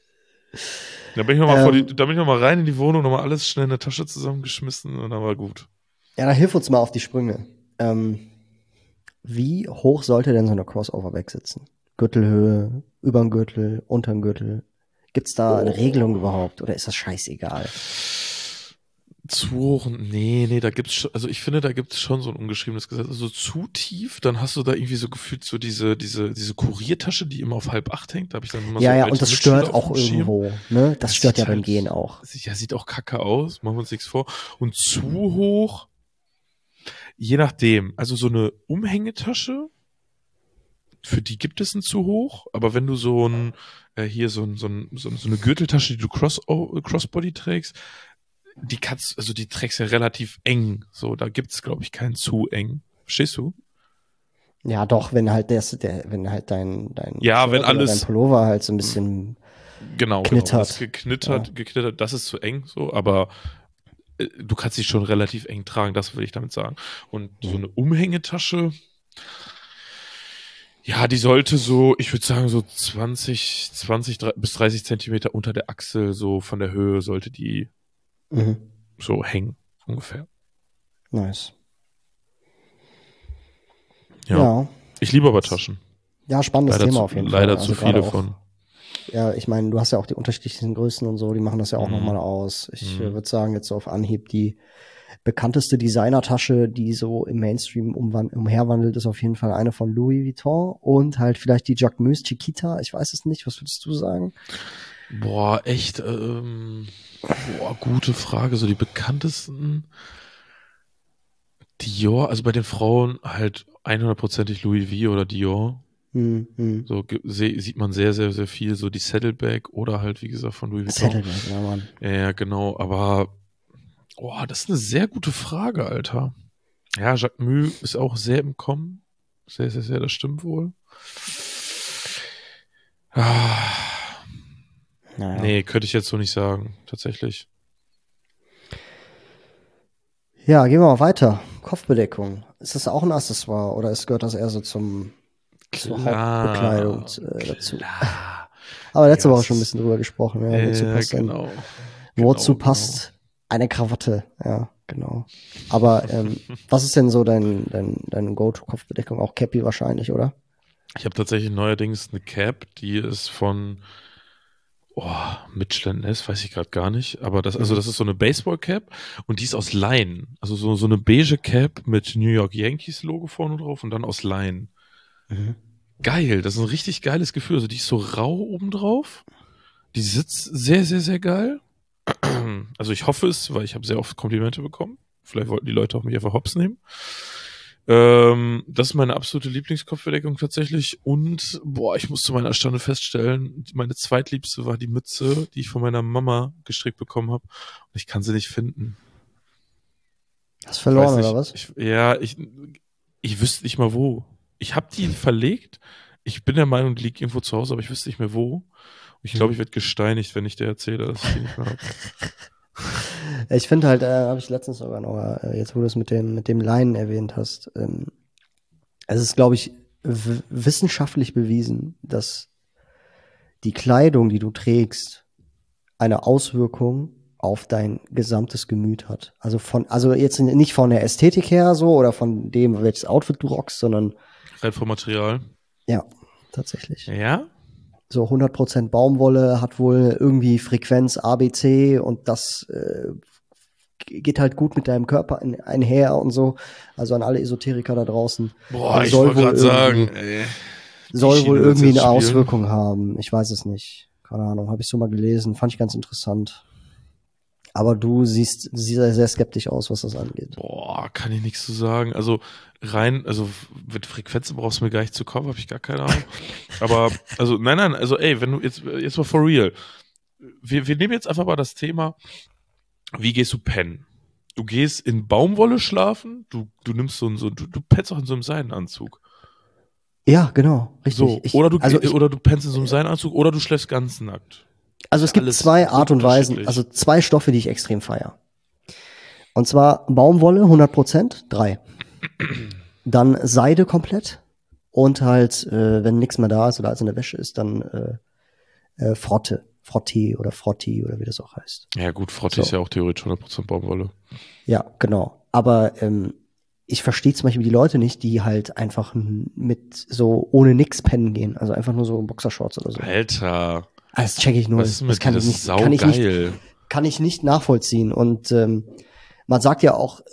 Da bin ich nochmal rein in die Wohnung, nochmal alles schnell in der Tasche zusammengeschmissen und dann war gut. Ja, dann hilf uns mal auf die Sprünge. wie hoch sollte denn so eine Crossover-Bag sitzen? Gürtelhöhe, überm Gürtel, unterm Gürtel? Gibt's da eine Regelung überhaupt oder ist das scheißegal? Zu hoch, nee, da gibt's schon, also ich finde, da gibt's schon so ein ungeschriebenes Gesetz. Also zu tief, dann hast du da irgendwie so gefühlt so diese Kuriertasche, die immer auf 7:30 hängt. Da habe ich dann immer so Ja, alte und das Mitschüler stört auf auch dem Schirm. irgendwo, ne? Das stört ja sieht beim Gehen auch. Ja, sieht auch kacke aus, machen wir uns nichts vor. Und zu hoch, je nachdem. Also so eine Umhängetasche, für die gibt es ein zu hoch, aber wenn du so eine Gürteltasche, die du Crossbody trägst, die trägst ja relativ eng. So, da gibt's, glaube ich, kein zu eng. Verstehst du? Ja, doch, wenn halt wenn halt dein Ja, Shirt wenn oder alles dein Pullover halt so ein bisschen knittert. das geknittert, das ist zu eng, so, aber du kannst sie schon relativ eng tragen, das will ich damit sagen. Und so eine Umhängetasche, ja, die sollte so, ich würde sagen, so 20 bis 30 Zentimeter unter der Achsel, so von der Höhe sollte die so hängen, ungefähr. Nice. Ja. Ich liebe aber Taschen. Ja, spannendes Thema auf jeden Fall. Leider zu viele von. Ja, ich meine, du hast ja auch die unterschiedlichen Größen und so, die machen das ja auch nochmal aus. Ich würde sagen, jetzt so auf Anhieb die bekannteste Designertasche, die so im Mainstream umherwandelt, ist auf jeden Fall eine von Louis Vuitton und halt vielleicht die Jacquemus Chiquita. Ich weiß es nicht. Was würdest du sagen? Boah, echt, gute Frage. So die bekanntesten Dior, also bei den Frauen halt 100%ig Louis V oder Dior. So sieht man sehr, sehr, sehr viel, so die Saddleback oder halt, wie gesagt, von Louis Vuitton. Saddleback, ja, Mann. Ja, genau, aber das ist eine sehr gute Frage, Alter. Ja, Jacquemus ist auch sehr im Kommen. Sehr, sehr, sehr, das stimmt wohl. Naja. Nee, könnte ich jetzt so nicht sagen, tatsächlich. Ja, gehen wir mal weiter. Kopfbedeckung. Ist das auch ein Accessoire oder gehört das eher so zur Hauptbekleidung dazu? Aber letzte Woche schon ein bisschen drüber gesprochen. Ja, wozu passt eine Krawatte? Ja, genau. Aber was ist denn so dein Go-To-Kopfbedeckung? Auch Cappy wahrscheinlich, oder? Ich habe tatsächlich neuerdings eine Cap, die ist von Michelin S, weiß ich gerade gar nicht, aber das ist so eine Baseball-Cap und die ist aus Leinen. Also so eine beige Cap mit New York Yankees Logo vorne drauf und dann aus Leinen. Geil, das ist ein richtig geiles Gefühl. Also die ist so rau obendrauf. Die sitzt sehr, sehr, sehr geil. Also ich hoffe es, weil ich habe sehr oft Komplimente bekommen. Vielleicht wollten die Leute auch mich einfach hops nehmen. Das ist meine absolute Lieblingskopfbedeckung tatsächlich. Und, ich muss zu meiner Erstaunen feststellen, meine zweitliebste war die Mütze, die ich von meiner Mama gestrickt bekommen habe. Und ich kann sie nicht finden. Hast du verloren, oder was? Ich wüsste nicht mal wo. Ich habe die verlegt. Ich bin der Meinung, die liegt irgendwo zu Hause, aber ich wüsste nicht mehr wo. Und ich glaube, ich werde gesteinigt, wenn ich dir erzähle, dass ich die nicht mehr habe. Ich finde halt, habe ich letztens sogar noch, jetzt wo du es mit dem Leinen erwähnt hast, es ist, glaube ich, wissenschaftlich bewiesen, dass die Kleidung, die du trägst, eine Auswirkung auf dein gesamtes Gemüt hat. Also jetzt nicht von der Ästhetik her so oder von dem, welches Outfit du rockst, sondern rein vom Material. Ja, tatsächlich. Ja? So 100% Baumwolle hat wohl irgendwie Frequenz ABC und das geht halt gut mit deinem Körper einher und so. Also an alle Esoteriker da draußen. Boah, ich wollte gerade sagen, ey. Soll wohl irgendwie eine Auswirkung haben. Ich weiß es nicht. Keine Ahnung, habe ich so mal gelesen. Fand ich ganz interessant. Aber du siehst sehr, sehr skeptisch aus, was das angeht. Boah, kann ich nichts zu sagen. Also mit Frequenzen brauchst du mir gar nicht zu kommen, habe ich gar keine Ahnung. Aber, nein, also ey, wenn du jetzt mal for real. Wir nehmen jetzt einfach mal das Thema, wie gehst du pennen? Du gehst in Baumwolle schlafen, du nimmst du pennst auch in so einem Seidenanzug. Ja, genau, richtig. So, oder du pennst in so einem Seidenanzug oder du schläfst ganz nackt. Also es gibt zwei Art und Weisen, also zwei Stoffe, die ich extrem feiere. Und zwar Baumwolle 100%, 3. Dann Seide komplett und halt, wenn nichts mehr da ist oder alles in der Wäsche ist, dann Frottee oder wie das auch heißt. Ja gut, Frottee ist ja auch theoretisch 100% Baumwolle. Ja, genau. Aber ich verstehe zum Beispiel die Leute nicht, die halt einfach mit so ohne nix pennen gehen. Also einfach nur so Boxershorts oder so. Alter. Das check ich null. Was ist mit dir? Das ist saugeil. Kann ich nicht nachvollziehen. Und man sagt ja auch,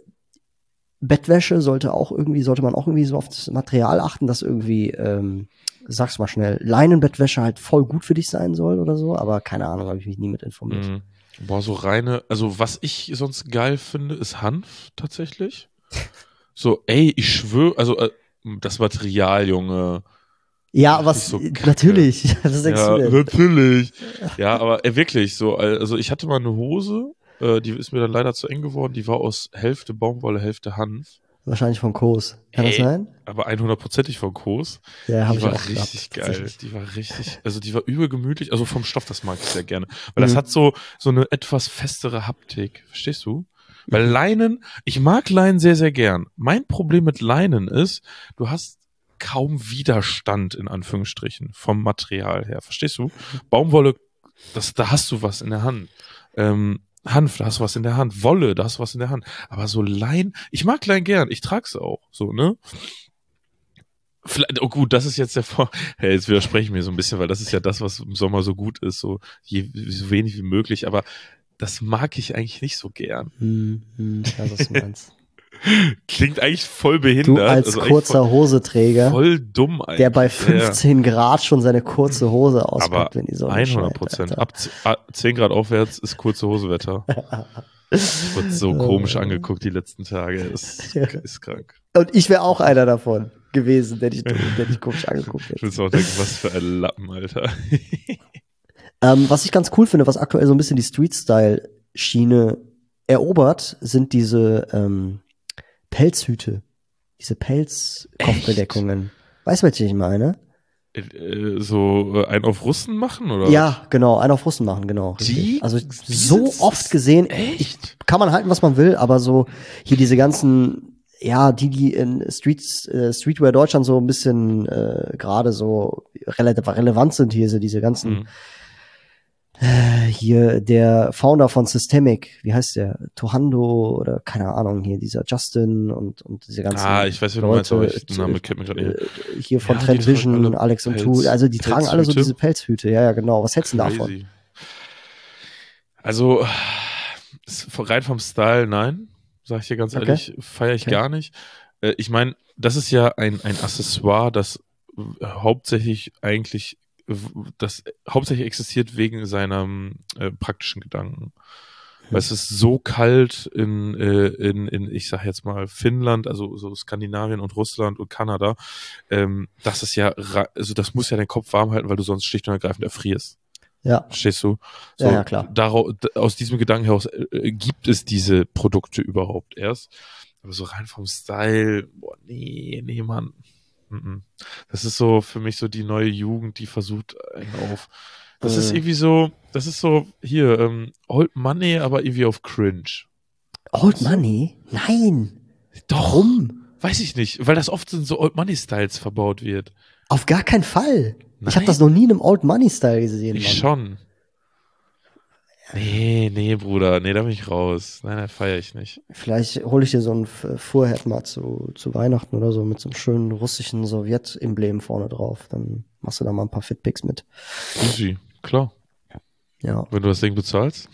Bettwäsche sollte man auch irgendwie so auf das Material achten, dass irgendwie, sag's mal schnell, Leinenbettwäsche halt voll gut für dich sein soll oder so, aber keine Ahnung, habe ich mich nie mit informiert. Boah, so reine, also was ich sonst geil finde, ist Hanf tatsächlich. So, ey, ich schwöre, also das Material, Junge. Ja, was, so natürlich, was denkst du denn? Natürlich. Ja, aber wirklich, so, also ich hatte mal eine Hose, die ist mir dann leider zu eng geworden, die war aus Hälfte Baumwolle, Hälfte Hanf. Wahrscheinlich von Kos. Kann das sein? Aber 100%ig von Kos. Ja, die war richtig geil. Die war richtig, also die war übel gemütlich. Also vom Stoff, das mag ich sehr gerne. Weil das hat so eine etwas festere Haptik. Verstehst du? Weil Leinen, ich mag Leinen sehr, sehr gern. Mein Problem mit Leinen ist, du hast kaum Widerstand, in Anführungsstrichen, vom Material her. Verstehst du? Baumwolle, da hast du was in der Hand. Hanf, da hast du was in der Hand. Wolle, da hast du was in der Hand. Aber so Leinen, ich mag Leinen gern, ich trag's auch, so, ne? Vielleicht, oh gut, das ist jetzt hey, jetzt widerspreche ich mir so ein bisschen, weil das ist ja das, was im Sommer so gut ist, so wenig wie möglich, aber das mag ich eigentlich nicht so gern. Ja, was du meinst. Klingt eigentlich voll behindert. Du als kurzer Hoseträger. Voll dumm eigentlich. Der bei 15 Grad schon seine kurze Hose auspackt, wenn die Sonne 100%. Ab 10 Grad aufwärts ist kurze Hosewetter. Ich wurde so komisch angeguckt die letzten Tage. Ist krank. Und ich wäre auch einer davon gewesen, der dich komisch angeguckt hätte. Ich würde auch denken, was für ein Lappen, Alter. Was ich ganz cool finde, was aktuell so ein bisschen die Street-Style-Schiene erobert, sind diese Pelzhüte. Diese Pelzkopfbedeckungen. Weißt du, was ich meine? So einen auf Russen machen, oder? Ja, genau, einen auf Russen machen, genau. Die? Also so oft gesehen. Kann man halten, was man will, aber so hier diese ganzen, ja, die in Streetwear Deutschland so ein bisschen gerade so relevant sind, hier so diese ganzen hier der Founder von Systemic, wie heißt der? Tohando oder keine Ahnung, hier dieser Justin und diese ganzen ich weiß, wie du meinst, aber der Name kennt mich gerade nicht. Hier von Trend Vision, Alex und Tu, also die tragen alle so diese Pelzhüte, ja, genau. Was hältst du davon? Also, rein vom Style, nein, sag ich dir ganz ehrlich, feiere ich gar nicht. Ich meine, das ist ja ein Accessoire, das hauptsächlich existiert wegen seinem praktischen Gedanken. Weil es ist so kalt in ich sag jetzt mal, Finnland, also so Skandinavien und Russland und Kanada, das ist ja, also das muss ja deinen Kopf warm halten, weil du sonst schlicht und ergreifend erfrierst. Ja. Verstehst du? So, ja, klar. Aus diesem Gedanken heraus gibt es diese Produkte überhaupt erst. Aber so rein vom Style, boah, nee, Mann. Das ist so für mich so die neue Jugend, die versucht einen auf. Das ist irgendwie so, hier, Old Money, aber irgendwie auf Cringe. Old Money? Nein. Doch. Warum? Weiß ich nicht, weil das oft in so Old Money Styles verbaut wird. Auf gar keinen Fall. Nein? Ich habe das noch nie in einem Old Money Style gesehen. Ich schon. Nee, Bruder, da bin ich raus. Nein, feiere ich nicht. Vielleicht hole ich dir so ein Fuhrhead mal zu Weihnachten oder so mit so einem schönen russischen Sowjet-Emblem vorne drauf. Dann machst du da mal ein paar Fitpics mit. Easy, klar. Ja. Wenn du das Ding bezahlst.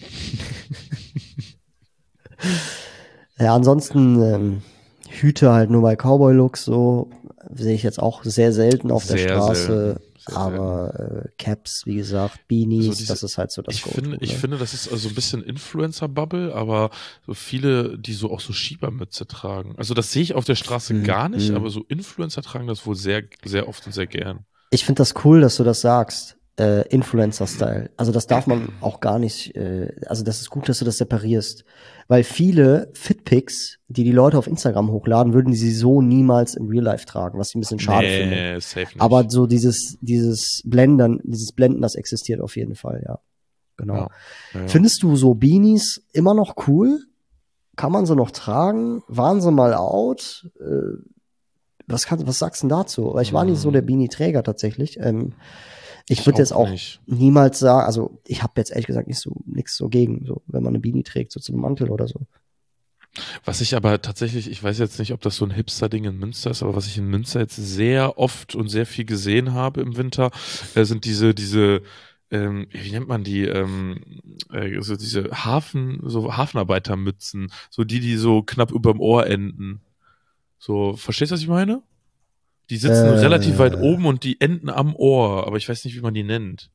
Ja, ansonsten Hüte halt nur bei Cowboy-Looks so. Sehe ich jetzt auch sehr selten auf der Straße. Aber Caps, wie gesagt, Beanies, so das ist halt so das Ich finde, das ist also ein bisschen Influencer-Bubble, aber so viele, die so auch so Schiebermütze tragen. Also das sehe ich auf der Straße gar nicht, aber so Influencer tragen das wohl sehr, sehr oft und sehr gern. Ich finde das cool, dass du das sagst. Influencer-Style. Also das darf man auch gar nicht, also das ist gut, dass du das separierst. Weil viele Fitpics, die Leute auf Instagram hochladen, würden sie so niemals im Real Life tragen, was ich ein bisschen schade finde. Safe nicht. Aber so dieses Blenden, das existiert auf jeden Fall, ja. Genau. Ja. Findest du so Beanies immer noch cool? Kann man sie noch tragen? Waren sie mal out? Was sagst du denn dazu? Weil ich war nicht so der Beanie-Träger tatsächlich. Ich würde jetzt auch niemals sagen, also ich habe jetzt ehrlich gesagt nichts so gegen, so wenn man eine Beanie trägt, so zu einem Mantel oder so. Was ich aber tatsächlich, ich weiß jetzt nicht, ob das so ein Hipster-Ding in Münster ist, aber was ich in Münster jetzt sehr oft und sehr viel gesehen habe im Winter, sind diese, wie nennt man die, so diese so Hafenarbeitermützen, so die so knapp überm Ohr enden. So, verstehst du, was ich meine? Die sitzen relativ weit Äh, oben und die enden am Ohr, aber ich weiß nicht, wie man die nennt.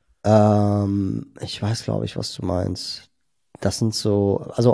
ich weiß, glaube ich, was du meinst. Das sind so, also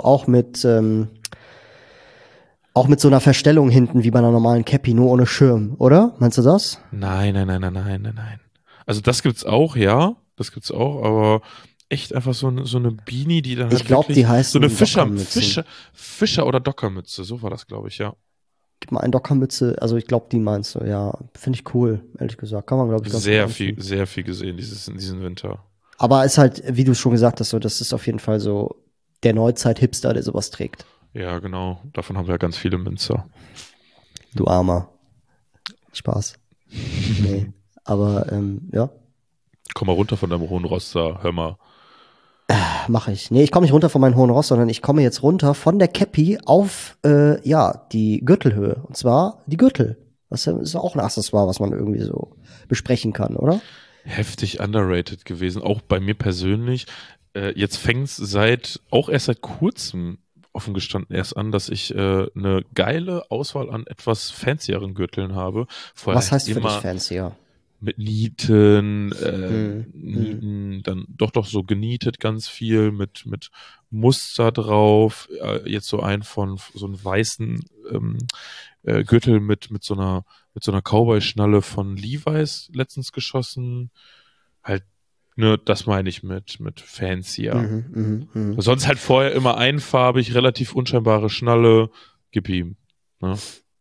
auch mit so einer Verstellung hinten, wie bei einer normalen Cappy, nur ohne Schirm, oder? Meinst du das? Nein, nein, nein, nein, nein, nein, nein. Also das gibt's auch, ja, das gibt's auch, aber echt einfach so eine Beanie, die dann Ich halt glaube, wirklich die so eine heißen Dockermützen. Fischer oder Dockermütze, so war das, glaube ich, ja. Gib mal eine Dockermütze, also ich glaube, die meinst du, ja. Finde ich cool, ehrlich gesagt. Kann man, glaube ich, ganz gut anziehen. Sehr viel gesehen in diesem Winter. Aber ist halt, wie du schon gesagt hast, so, das ist auf jeden Fall so der Neuzeit-Hipster, der sowas trägt. Ja, genau. Davon haben wir ja ganz viele Münzer. Du Armer. Spaß. Nee. Aber, ja, Komm mal runter von deinem hohen Ross da, hör mal. mache ich. Nee, ich komme nicht runter von meinem hohen Ross, sondern ich komme jetzt runter von der Cappy auf, ja, die Gürtelhöhe. Und zwar die Gürtel. Das ist auch ein Accessoire, was man irgendwie so besprechen kann, oder? Heftig underrated gewesen, auch bei mir persönlich. Jetzt fängt's auch erst seit kurzem offen gestanden erst an, dass ich eine geile Auswahl an etwas fancieren Gürteln habe. Vorher Was halt heißt für dich immer fancier? mit Nieten, Hm, hm, dann doch so genietet ganz viel mit Muster drauf. Jetzt so so einen weißen Gürtel mit so einer Cowboy-Schnalle von Levi's letztens geschossen. Halt, ne, das meine ich mit fancier. mhm. Sonst halt vorher immer einfarbig, relativ unscheinbare Schnalle, gib ihm. Ne?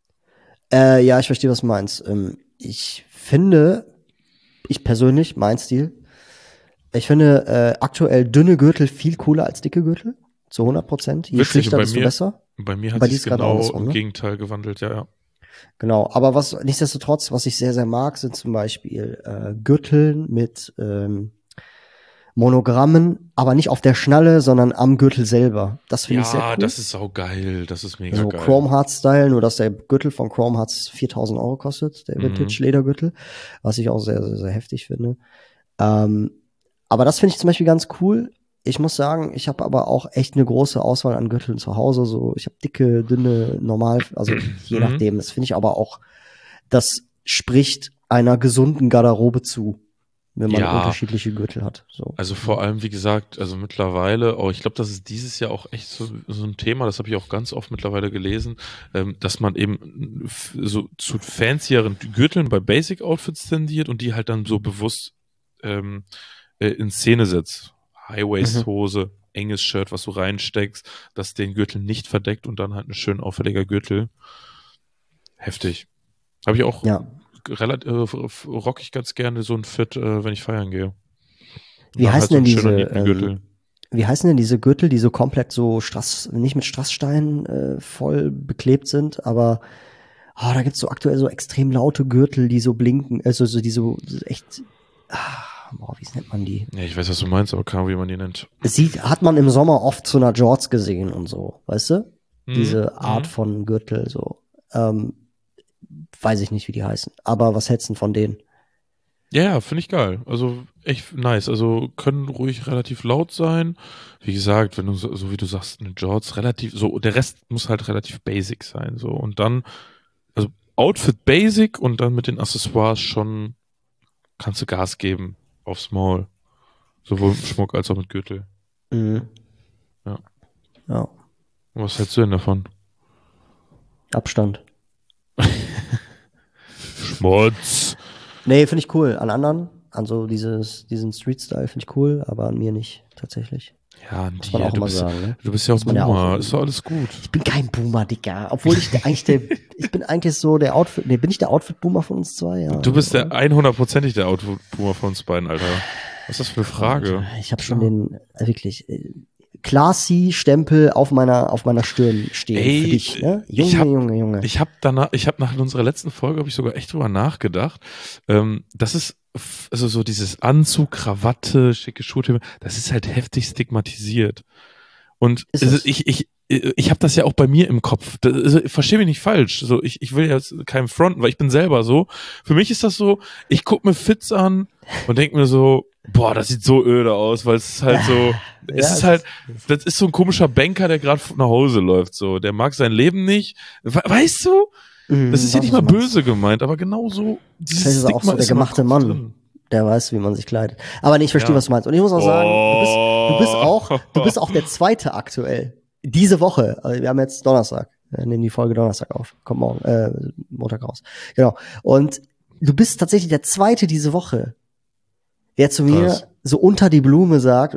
Ja, ich verstehe, was du meinst. Ich finde, ich persönlich, mein Stil, ich finde aktuell dünne Gürtel viel cooler als dicke Gürtel. Zu 100%. Je Witzig, und schlichter, desto besser. bei mir Und hat bei dir sich's ist gerade genau andersrum, im ne? Gegenteil gewandelt, ja, ja. Genau. Aber nichtsdestotrotz, was ich sehr, sehr mag, sind zum Beispiel Gürteln mit Monogrammen, aber nicht auf der Schnalle, sondern am Gürtel selber. Das finde ich sehr Ja, cool. das ist saugeil, das ist mega So geil. Chrome Hearts Style, nur dass der Gürtel von Chrome Hearts 4.000 Euro kostet, der Mhm. Vintage Ledergürtel, was ich auch sehr, sehr, sehr heftig finde. Ähm, aber das finde ich zum Beispiel ganz cool. Ich muss sagen, ich habe aber auch echt eine große Auswahl an Gürteln zu Hause. So, ich habe dicke, dünne, normal, also je Mhm. nachdem. Das finde ich aber auch, das spricht einer gesunden Garderobe zu, wenn man Ja, unterschiedliche Gürtel hat. So. also vor allem, wie gesagt, also mittlerweile, ich glaube, das ist dieses Jahr auch echt so ein Thema, das habe ich auch ganz oft mittlerweile gelesen, dass man eben so zu fancieren Gürteln bei Basic Outfits tendiert und die halt dann so bewusst ähm, in Szene setzt. Mhm. High-Waist-Hose, enges Shirt, was du reinsteckst, das den Gürtel nicht verdeckt und dann halt ein schön auffälliger Gürtel. Heftig. Habe ich auch Ja. relativ, rock ich ganz gerne so ein Fit, wenn ich feiern gehe. Und Wie dann halt heißen so denn ein schöner Nietengürtel. wie heißen denn diese Gürtel, die so komplett so nicht mit Strasssteinen voll beklebt sind, aber da gibt's so aktuell so extrem laute Gürtel, die so blinken, also so die so echt, wie nennt man die? Ja, ich weiß, was du meinst, aber keine Ahnung, wie man die nennt. Hat man im Sommer oft zu einer Jorts gesehen und so, weißt du? Mhm, Diese Art mhm. von Gürtel, so. Weiß ich nicht, wie die heißen. Aber was hältst du denn von denen? Ja, ja, finde ich geil. Also echt nice. Also können ruhig relativ laut sein. Wie gesagt, wenn du so wie du sagst, eine Jorts relativ, so, der Rest muss halt relativ basic sein, so. Und dann, also Outfit basic und dann mit den Accessoires schon kannst du Gas geben aufs Maul. Sowohl mit Schmuck als auch mit Gürtel. Mhm. Ja. Ja, Was hältst du denn davon? Abstand. Schmutz. Nee, finde ich cool. An anderen, an so diesen Street-Style finde ich cool, aber an mir nicht, tatsächlich. Ja, an Muss man dir. auch immer sagen, ne? Du bist ja auch Muss man ja auch. Boomer. Ist doch alles gut. Ich bin kein Boomer, Dicker. Obwohl ich bin eigentlich so der Outfit, nee, bin ich der Outfit-Boomer von uns zwei? Ja, Du bist der oder? 100%ig der Outfit-Boomer von uns beiden, Alter. Was ist das für eine Frage? Ich habe schon Klar. den, wirklich, classy Stempel auf meiner Stirn stehen für Ey, dich, ne? ich hab, Junge. ich hab nach unserer letzten Folge habe ich sogar echt drüber nachgedacht. Das ist, also so dieses Anzug, Krawatte, schicke Schuhe, das ist halt heftig stigmatisiert. Und Ist es? ich habe das ja auch bei mir im Kopf. Also, versteh mich nicht falsch. So, ich will jetzt keinem fronten, weil ich bin selber so. Für mich ist das so, ich guck mir Fits an und denk mir so, boah, das sieht so öde aus, weil es ist halt so, es ist halt, das ist so ein komischer Banker, der gerade nach Hause läuft, so. Der mag sein Leben nicht. Weißt du? Das ist ja nicht mal böse gemeint, aber genau so, dieses das ist Stigma auch so der gemachte Mann. Drin. Der weiß, wie man sich kleidet. Aber nee, ich verstehe, was du meinst. Und ich muss auch sagen, du bist auch der Zweite aktuell. Diese Woche. Also wir haben jetzt Donnerstag. Wir nehmen die Folge Donnerstag auf. Kommt morgen, Montag raus. Genau. Und du bist tatsächlich der Zweite diese Woche, der zu mir so unter der Blume sagt,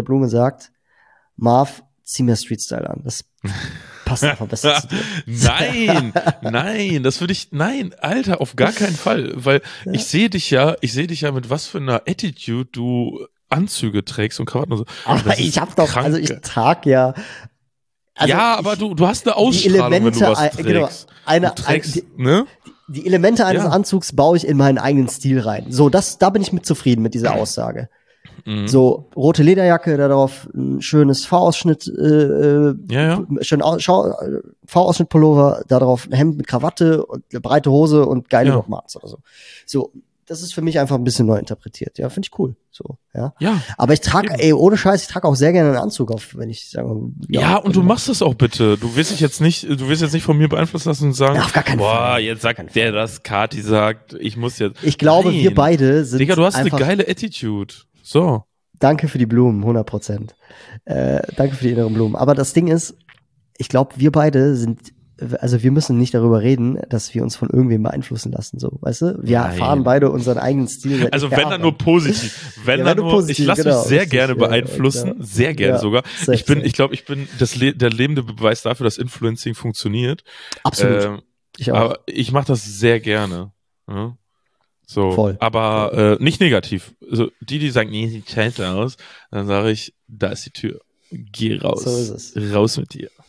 Marv, zieh mir Street Style an. Das passt einfach besser zu dir. Nein, das würde ich, Alter, auf gar keinen Fall, weil ich sehe dich ja mit was für einer Attitude du Anzüge trägst und Krawatten und so. Aber ich trage ja. Also aber du hast eine Ausstrahlung, wenn du was trägst. Genau, die Elemente eines Anzugs baue ich in meinen eigenen Stil rein. So, da bin ich mit zufrieden mit dieser Aussage. So, rote Lederjacke, darauf ein schönes V-Ausschnitt, schön V-Ausschnitt-Pullover, darauf ein Hemd mit Krawatte und eine breite Hose und geile Nochmals oder so. So, das ist für mich einfach ein bisschen neu interpretiert. Ja, finde ich cool. So, ja. Aber ich trage, ohne Scheiß, ich trage auch sehr gerne einen Anzug auf, wenn ich sage. Ja, und du machst das auch bitte. Du wirst jetzt nicht von mir beeinflussen lassen und sagen, auf gar keinen Fall. Jetzt sagt der das, Kati sagt, ich muss jetzt. Ich glaube, wir beide sind. Digga, du hast eine geile Attitude. So. Danke für die Blumen, 100%. Danke für die inneren Blumen. Aber das Ding ist, ich glaube, wir beide wir müssen nicht darüber reden, dass wir uns von irgendwem beeinflussen lassen, so, weißt du? Wir fahren beide unseren eigenen Stil. Also wenn dann nur positiv. Ich lasse mich sehr gerne beeinflussen, sehr gerne sogar. Ich glaube, ich bin der lebende Beweis dafür, dass Influencing funktioniert. Absolut. Ich auch. Aber ich mache das sehr gerne. Ja? So, voll. Aber nicht negativ. Also die sagen, nee, sieht scheiße aus, dann sage ich, da ist die Tür. Geh raus. So ist es. Raus mit dir.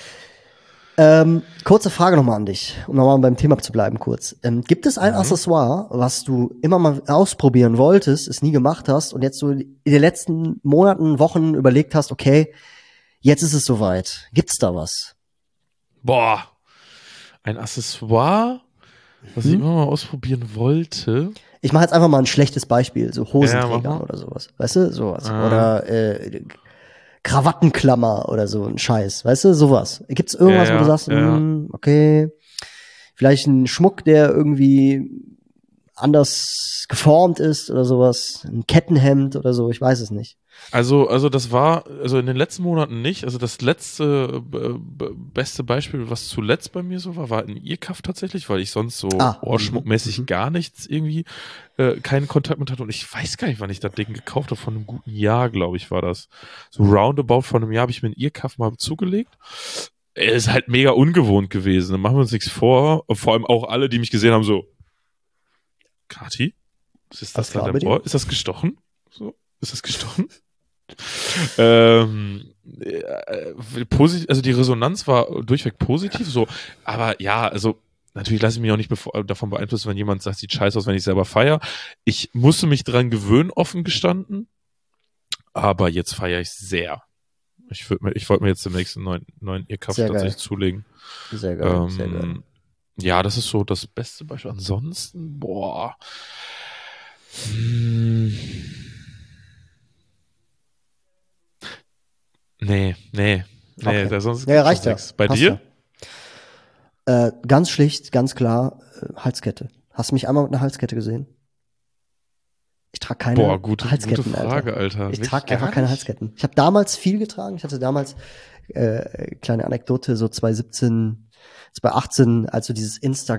Kurze Frage nochmal an dich, um nochmal beim Thema zu bleiben kurz. Gibt es ein Accessoire, was du immer mal ausprobieren wolltest, es nie gemacht hast und jetzt so in den letzten Monaten, Wochen überlegt hast, okay, jetzt ist es soweit. Gibt's da was? Boah, ein Accessoire, was ich immer mal ausprobieren wollte. Ich mache jetzt einfach mal ein schlechtes Beispiel, so Hosenträger oder sowas. Weißt du, sowas. Oder Krawattenklammer oder so ein Scheiß. Weißt du, sowas. Gibt's irgendwas, wo du sagst, okay, vielleicht ein Schmuck, der irgendwie anders geformt ist oder sowas. Ein Kettenhemd oder so, ich weiß es nicht. Also das war, in den letzten Monaten nicht. Also das letzte beste Beispiel, was zuletzt bei mir so war ein Earcuff tatsächlich, weil ich sonst so ohrschmuckmäßig gar nichts irgendwie keinen Kontakt mit hatte. Und ich weiß gar nicht, wann ich das Ding gekauft habe. Von einem guten Jahr, glaube ich, war das. So roundabout von einem Jahr habe ich mir ein Earcuff mal zugelegt. Er ist halt mega ungewohnt gewesen. Da machen wir uns nichts vor. Und vor allem auch alle, die mich gesehen haben, so, Kati, ist das da der Ohr? Ist das gestochen? So, ist das gestochen? Also die Resonanz war durchweg positiv, so, aber ja, also natürlich lasse ich mich auch nicht davon beeinflussen, wenn jemand sagt, sieht scheiße aus, wenn ich selber feiere. Ich musste mich dran gewöhnen, offen gestanden, aber jetzt feiere ich sehr. Ich wollte mir jetzt demnächst einen neuen Earcuff tatsächlich zulegen. Sehr geil, sehr geil. Ja, das ist so das beste Beispiel. Ansonsten, boah. Nee, okay. sonst reicht ja. Bei passt dir? Ja. Ganz schlicht, ganz klar, Halskette. Hast du mich einmal mit einer Halskette gesehen? Ich trage keine Halsketten, gute Frage, Alter. Ich trage einfach keine Halsketten. Ich habe damals viel getragen. Ich hatte damals, kleine Anekdote, so 2017, 2018, als so dieses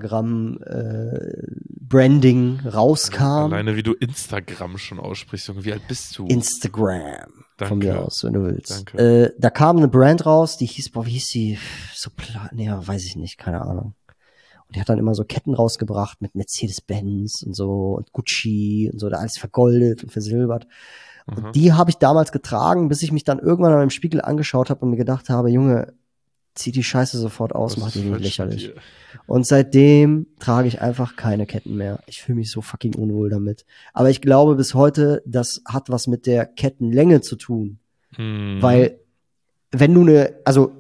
Instagram rauskam. Alleine wie du Instagram schon aussprichst, Junge, wie alt bist du? Instagram. Danke. Von mir aus, wenn du willst. Danke. Da kam eine Brand raus, die hieß, wie hieß die? Weiß ich nicht, keine Ahnung. Und die hat dann immer so Ketten rausgebracht mit Mercedes-Benz und so und Gucci und so, da alles vergoldet und versilbert. Und die habe ich damals getragen, bis ich mich dann irgendwann an meinem Spiegel angeschaut habe und mir gedacht habe, Junge, zieh die Scheiße sofort aus, mach die nicht lächerlich. Und seitdem trage ich einfach keine Ketten mehr. Ich fühle mich so fucking unwohl damit. Aber ich glaube bis heute, das hat was mit der Kettenlänge zu tun. Weil wenn du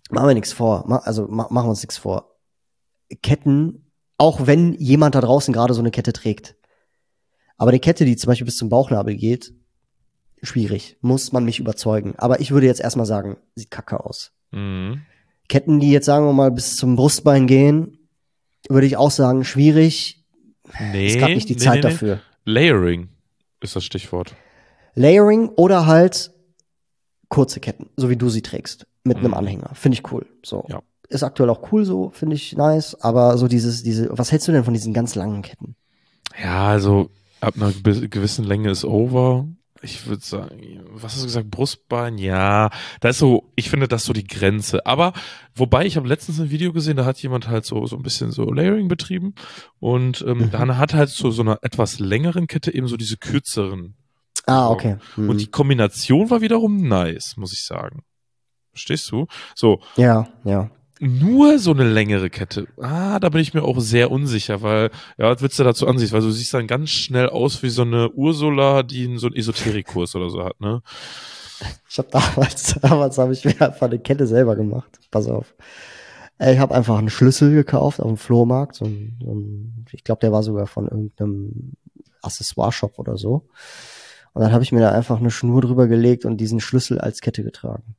machen wir nichts vor. Machen wir uns nichts vor. Ketten, auch wenn jemand da draußen gerade so eine Kette trägt. Aber eine Kette, die zum Beispiel bis zum Bauchnabel geht, schwierig. Muss man mich überzeugen. Aber ich würde jetzt erstmal sagen, sieht kacke aus. Mhm. Ketten, die jetzt, sagen wir mal, bis zum Brustbein gehen, würde ich auch sagen, schwierig. Ist gerade nicht die Zeit dafür. Layering ist das Stichwort. Layering oder halt kurze Ketten, so wie du sie trägst, mit einem Anhänger. Finde ich cool. So. Ja. Ist aktuell auch cool so, finde ich nice. Aber so was hältst du denn von diesen ganz langen Ketten? Ja, also ab einer gewissen Länge ist over. Ich würde sagen, was hast du gesagt, Brustbein? Ja, da ist so, ich finde das so die Grenze. Aber, wobei, ich habe letztens ein Video gesehen, da hat jemand halt so ein bisschen so Layering betrieben und dann hat halt so einer etwas längeren Kette eben so diese kürzeren. Okay. Und die Kombination war wiederum nice, muss ich sagen. Verstehst du? So. Ja. Nur so eine längere Kette. Da bin ich mir auch sehr unsicher, weil, ja, was willst du dazu ansehen? Weil du siehst dann ganz schnell aus wie so eine Ursula, die so einen Esoterikkurs oder so hat, ne? Ich habe damals habe ich mir einfach eine Kette selber gemacht. Pass auf. Ich habe einfach einen Schlüssel gekauft auf dem Flohmarkt. Ich glaube, der war sogar von irgendeinem Accessoire-Shop oder so. Und dann habe ich mir da einfach eine Schnur drüber gelegt und diesen Schlüssel als Kette getragen.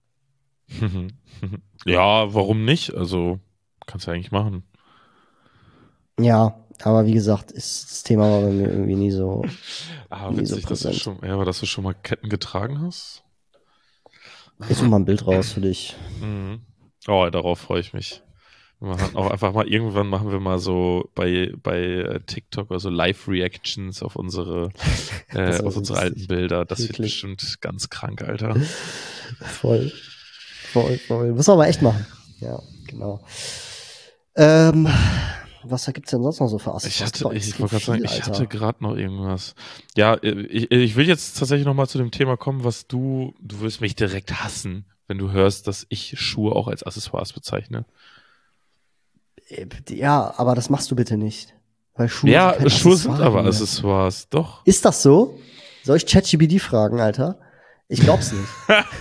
Ja, warum nicht? Also, kannst du eigentlich machen. Ja, aber wie gesagt, das Thema war bei mir irgendwie nie so. Witzig, dass du schon mal Ketten getragen hast. Ich suche mal ein Bild raus für dich. Mhm. Oh, darauf freue ich mich. Wir machen auch einfach mal, irgendwann machen wir mal so bei TikTok oder so Live-Reactions auf unsere alten Bilder. Das wird bestimmt ganz krank, Alter. Voll. Muss man aber echt machen. Ja, genau. Was gibt's denn sonst noch so für Accessoires? Ich wollte gerade sagen, ich hatte gerade noch irgendwas. Ja, ich will jetzt tatsächlich noch mal zu dem Thema kommen, was du wirst mich direkt hassen, wenn du hörst, dass ich Schuhe auch als Accessoires bezeichne. Ja, aber das machst du bitte nicht. Weil Schuhe sind aber Accessoires, doch. Ist das so? Soll ich ChatGPT fragen, Alter? Ich glaub's nicht.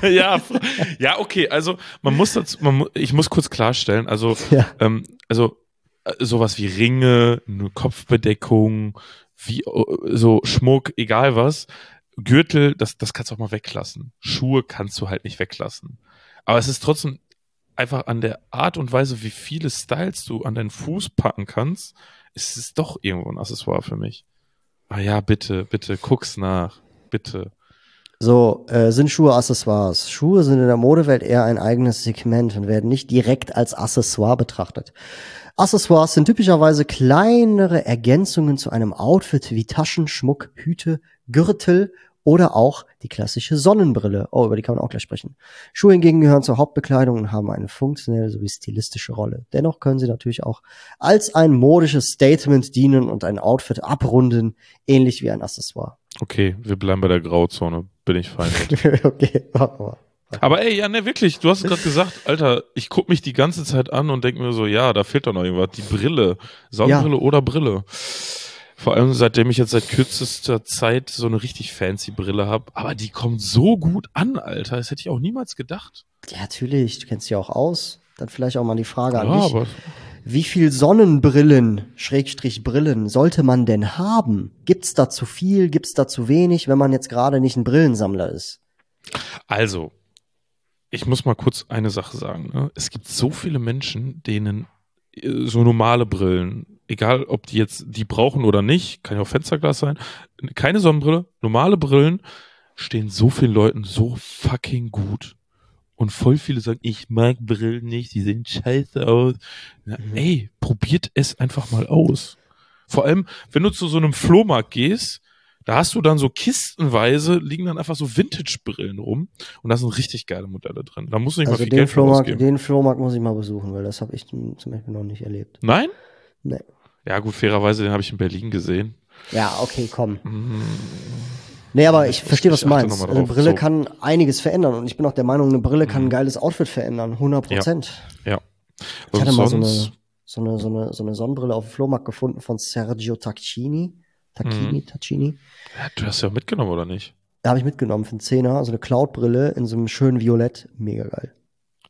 ja, okay, also ich muss kurz klarstellen, also sowas wie Ringe, eine Kopfbedeckung, wie so Schmuck, egal was, Gürtel, das kannst du auch mal weglassen. Schuhe kannst du halt nicht weglassen. Aber es ist trotzdem einfach an der Art und Weise, wie viele Styles du an deinen Fuß packen kannst, ist es doch irgendwo ein Accessoire für mich. Ja, bitte, guck's nach. Bitte. So, sind Schuhe Accessoires? Schuhe sind in der Modewelt eher ein eigenes Segment und werden nicht direkt als Accessoire betrachtet. Accessoires sind typischerweise kleinere Ergänzungen zu einem Outfit wie Taschen, Schmuck, Hüte, Gürtel oder auch die klassische Sonnenbrille. Oh, über die kann man auch gleich sprechen. Schuhe hingegen gehören zur Hauptbekleidung und haben eine funktionelle sowie stilistische Rolle. Dennoch können sie natürlich auch als ein modisches Statement dienen und ein Outfit abrunden, ähnlich wie ein Accessoire. Okay, wir bleiben bei der Grauzone. Bin ich fein mit. Okay, warte mal. Aber ey, ja, ne, wirklich, du hast es gerade gesagt, Alter, ich guck mich die ganze Zeit an und denke mir so, ja, da fehlt doch noch irgendwas. Die Brille, Sonnenbrille oder Brille. Vor allem, seitdem ich jetzt seit kürzester Zeit so eine richtig fancy Brille habe. Aber die kommt so gut an, Alter. Das hätte ich auch niemals gedacht. Ja, natürlich. Du kennst sie auch aus. Dann vielleicht auch mal die Frage an dich. Aber wie viel Sonnenbrillen, Schrägstrich Brillen, sollte man denn haben? Gibt's da zu viel? Gibt's da zu wenig, wenn man jetzt gerade nicht ein Brillensammler ist? Also, ich muss mal kurz eine Sache sagen. Ne? Es gibt so viele Menschen, denen so normale Brillen, egal ob die jetzt die brauchen oder nicht, kann ja auch Fensterglas sein, keine Sonnenbrille, normale Brillen stehen so vielen Leuten so fucking gut. Und voll viele sagen, ich mag Brillen nicht, die sehen scheiße aus. Na, ey, probiert es einfach mal aus. Vor allem, wenn du zu so einem Flohmarkt gehst, da hast du dann so kistenweise, liegen dann einfach so Vintage-Brillen rum und da sind richtig geile Modelle drin. Da musst du nicht mal viel Geld für ausgeben. Den Flohmarkt muss ich mal besuchen, weil das habe ich zum Beispiel noch nicht erlebt. Nein? Nee. Ja gut, fairerweise, den habe ich in Berlin gesehen. Ja, okay, komm. Nee, aber ich verstehe, was du meinst. Eine Brille kann einiges verändern und ich bin auch der Meinung, eine Brille kann ein geiles Outfit verändern, 100%. Ja. Ich hatte mal so eine Sonnenbrille auf dem Flohmarkt gefunden von Sergio Tacchini. Tacchini. Ja, du hast ja auch mitgenommen, oder nicht? Da habe ich mitgenommen für einen Zehner, so eine Cloud-Brille in so einem schönen Violett. Mega geil.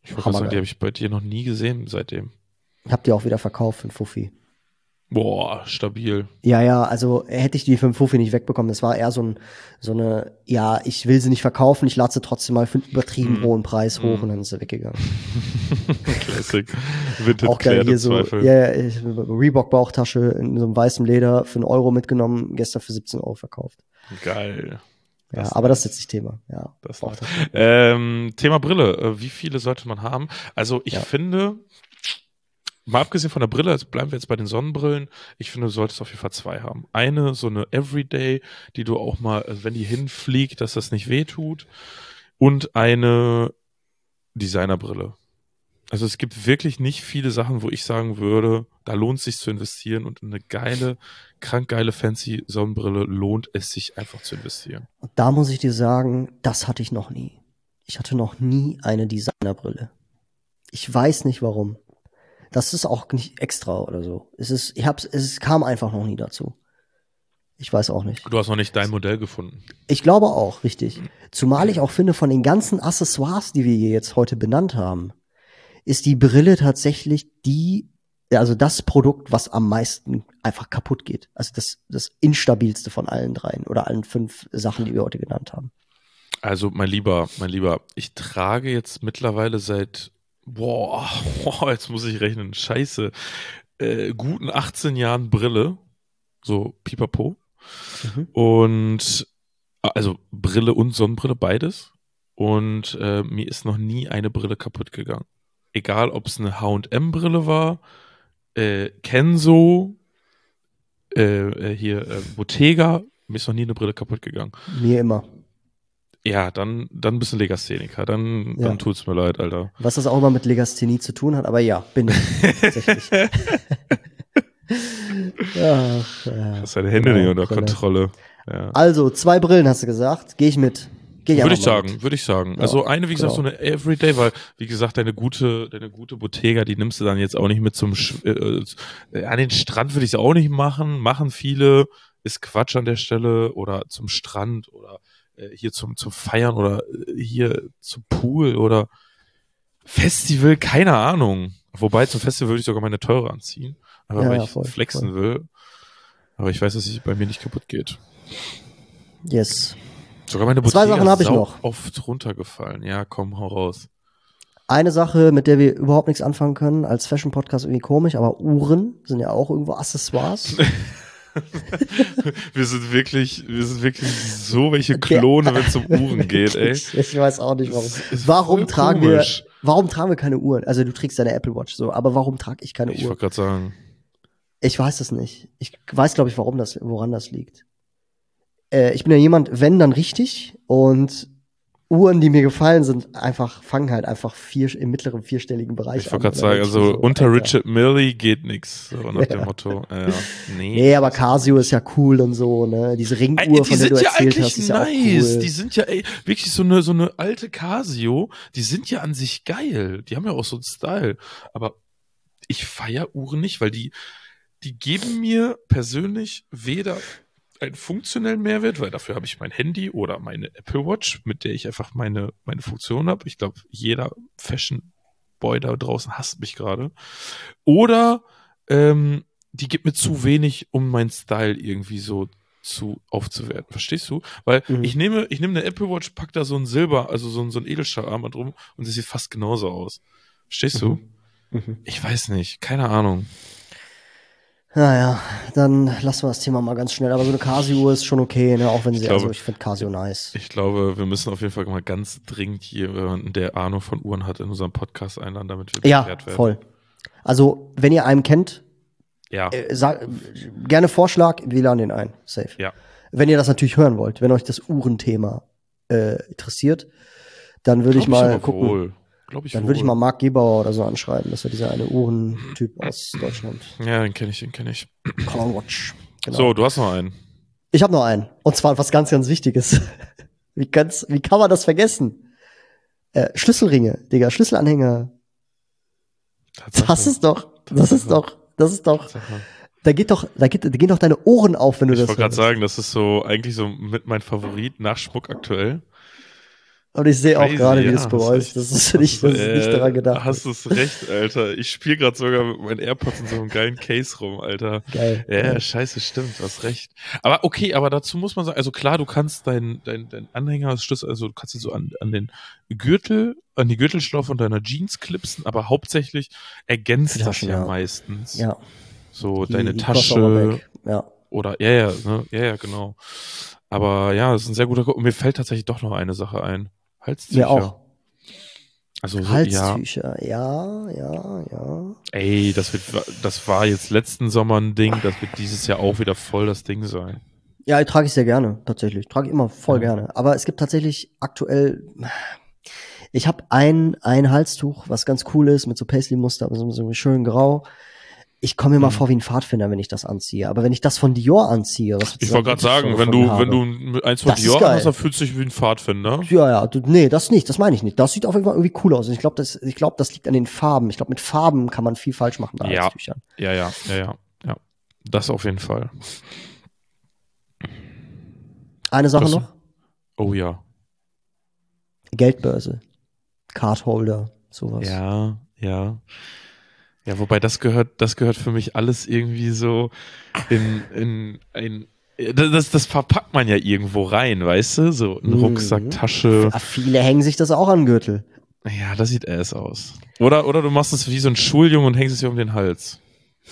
Ich wollte gerade sagen, die habe ich bei dir noch nie gesehen seitdem. Habt ihr auch wieder verkauft für einen Fuffi. Boah, stabil. Ja, also hätte ich die für einen Fuffi nicht wegbekommen. Das war eher so eine, ja, ich will sie nicht verkaufen, ich lade sie trotzdem mal für einen übertrieben hohen Preis hoch und dann ist sie weggegangen. Classic. Vinted auch geil hier so, Reebok-Bauchtasche in so einem weißen Leder für 1 Euro mitgenommen, gestern für 17 Euro verkauft. Geil. Ja, aber das ist jetzt nicht Thema. Ja, das Thema Brille. Wie viele sollte man haben? Also ich finde, mal abgesehen von der Brille, also bleiben wir jetzt bei den Sonnenbrillen, ich finde, du solltest auf jeden Fall 2 haben. Eine, so eine Everyday, die du auch mal, also wenn die hinfliegt, dass das nicht wehtut. Und eine Designerbrille. Also es gibt wirklich nicht viele Sachen, wo ich sagen würde, da lohnt es sich zu investieren und in eine geile, krank geile, fancy Sonnenbrille lohnt es sich einfach zu investieren. Und da muss ich dir sagen, das hatte ich noch nie. Ich hatte noch nie eine Designerbrille. Ich weiß nicht warum. Das ist auch nicht extra oder so. Es kam einfach noch nie dazu. Ich weiß auch nicht. Du hast noch nicht dein Modell gefunden. Ich glaube auch, richtig. Zumal ich auch finde, von den ganzen Accessoires, die wir hier jetzt heute benannt haben, ist die Brille tatsächlich also das Produkt, was am meisten einfach kaputt geht. Also das instabilste von allen 3 oder allen 5 Sachen, die wir heute genannt haben. Also, mein Lieber, ich trage jetzt mittlerweile seit, jetzt muss ich rechnen, scheiße, guten 18 Jahren Brille, so pipapo. Und, also Brille und Sonnenbrille, beides. Und mir ist noch nie eine Brille kaputt gegangen. Egal, ob es eine H&M-Brille war, Kenzo, Bottega, mir ist noch nie eine Brille kaputt gegangen. Mir immer. Ja, dann bist du Legastheniker. Dann tut's mir leid, Alter. Was das auch immer mit Legasthenie zu tun hat, aber ja, bin ich. Tatsächlich. Hast deine Hände nicht unter Kontrolle. Ja. Also, 2 Brillen hast du gesagt. Gehe ich mit. Würde ich sagen. Ja, also eine, wie gesagt, so eine Everyday, weil, wie gesagt, deine gute Bottega, die nimmst du dann jetzt auch nicht mit zum an den Strand würde ich es auch nicht machen viele, ist Quatsch an der Stelle, oder zum Strand oder hier zum Feiern oder hier zum Pool oder Festival, keine Ahnung. Wobei zum Festival würde ich sogar meine teure anziehen, aber weil ich flexen will. Aber ich weiß, dass es bei mir nicht kaputt geht. Yes. Sogar meine Bottega 2 Sachen habe ich noch. Oft runtergefallen. Ja, komm, hau raus. Eine Sache, mit der wir überhaupt nichts anfangen können, als Fashion-Podcast irgendwie komisch, aber Uhren sind ja auch irgendwo Accessoires. wir sind wirklich so welche Klone, wenn es um Uhren geht, ey. Ich weiß auch nicht, warum. Warum tragen wir keine Uhren? Also du trägst deine Apple Watch so, aber warum trage ich keine Uhr? Ich wollte gerade sagen. Ich weiß es nicht. Ich weiß, glaube ich, woran das liegt. Ich bin ja jemand, wenn, dann richtig. Und Uhren, die mir gefallen sind, fangen halt einfach im mittleren 4-stelligen Bereich an. Ich wollte gerade sagen, also unter Richard Mille geht nix, so nach dem Motto. Nee, aber Casio ist ja cool und so, ne? Diese Ringuhr, von der du erzählt hast, ist ja auch cool. Die sind ja wirklich so eine alte Casio, die sind ja an sich geil. Die haben ja auch so einen Style. Aber ich feiere Uhren nicht, weil die geben mir persönlich weder einen funktionellen Mehrwert, weil dafür habe ich mein Handy oder meine Apple Watch, mit der ich einfach meine Funktion habe. Ich glaube, jeder Fashion-Boy da draußen hasst mich gerade. Oder die gibt mir zu wenig, um meinen Style irgendwie so aufzuwerten. Verstehst du? Weil ich nehme eine Apple Watch, pack da so ein Silber, also so ein Edelstahlarmband drum und das sieht fast genauso aus. Verstehst du? Ich weiß nicht. Keine Ahnung. Naja, dann lassen wir das Thema mal ganz schnell. Aber so eine Casio ist schon okay, ne? Auch wenn ich finde Casio nice. Ich glaube, wir müssen auf jeden Fall mal ganz dringend jemanden, der Ahnung von Uhren hat, in unserem Podcast einladen, damit wir geklärt werden. Ja, voll. Also, wenn ihr einen kennt, gerne Vorschlag, wir laden den ein. Safe. Ja. Wenn ihr das natürlich hören wollt, wenn euch das Uhrenthema interessiert, dann würde ich mal gucken. Dann würde ich mal Marc Gebauer oder so anschreiben. Das ist ja dieser eine Uhrentyp aus Deutschland. Ja, den kenne ich. Watch. Genau. So, du hast noch einen. Ich habe noch einen. Und zwar was ganz, ganz Wichtiges. Wie kann man das vergessen? Schlüsselringe, Digga, Schlüsselanhänger. Das ist doch. Da gehen doch deine Ohren auf, wenn du das hörst. Ich wollte gerade sagen, das ist so eigentlich so mit mein Favorit nach Schmuck aktuell. Und ich sehe auch Crazy, gerade, wie ja, du es bereust. Das ist nicht daran gedacht. Hast du recht, Alter. Ich spiele gerade sogar mit meinen AirPods in so einem geilen Case rum, Alter. Geil. Ja, geil. scheiße, stimmt, du hast recht. Aber okay, aber dazu muss man sagen, also klar, du kannst dein Anhänger, also du kannst ihn so an den Gürtel, an die Gürtelschlaufe von deiner Jeans klipsen, aber hauptsächlich ergänzt das Taschen, ja ja. meistens. Ja. So Die deine Crossover Tasche Bag. Ja. oder, ne? Ja, genau. Aber ja, das ist ein sehr guter Und mir fällt tatsächlich doch noch eine Sache ein. Halstücher. Mir auch. Also so, Halstücher, ja. Ey, das war jetzt letzten Sommer ein Ding, das wird dieses Jahr auch wieder voll das Ding sein. Ja, trage ich sehr gerne, tatsächlich. Trage ich immer voll Ja. gerne. Aber es gibt tatsächlich aktuell, ich habe ein Halstuch, was ganz cool ist, mit so Paisley-Muster, so schön grau. Ich komme mir mal vor wie ein Pfadfinder, wenn ich das anziehe. Aber wenn ich das von Dior anziehe, was Ich wollte gerade sagen, wenn du eins von Das ist Dior geil. hast, dann fühlst du dich wie ein Pfadfinder. Ja, nee, das nicht, das meine ich nicht. Das sieht auf jeden Fall irgendwie cool aus. Und ich glaube, das liegt an den Farben. Ich glaube, mit Farben kann man viel falsch machen bei Ja. Halstüchern. Ja. Das auf jeden Fall. Eine Sache Das- noch. Oh ja. Geldbörse. Cardholder, sowas. Ja. Ja, wobei das gehört für mich alles irgendwie so in ein. Das verpackt man ja irgendwo rein, weißt du? So ein Rucksack, Tasche. Ja, viele hängen sich das auch an den Gürtel. Ja, das sieht ass aus. Oder du machst es wie so ein Schuljunge und hängst es dir um den Hals.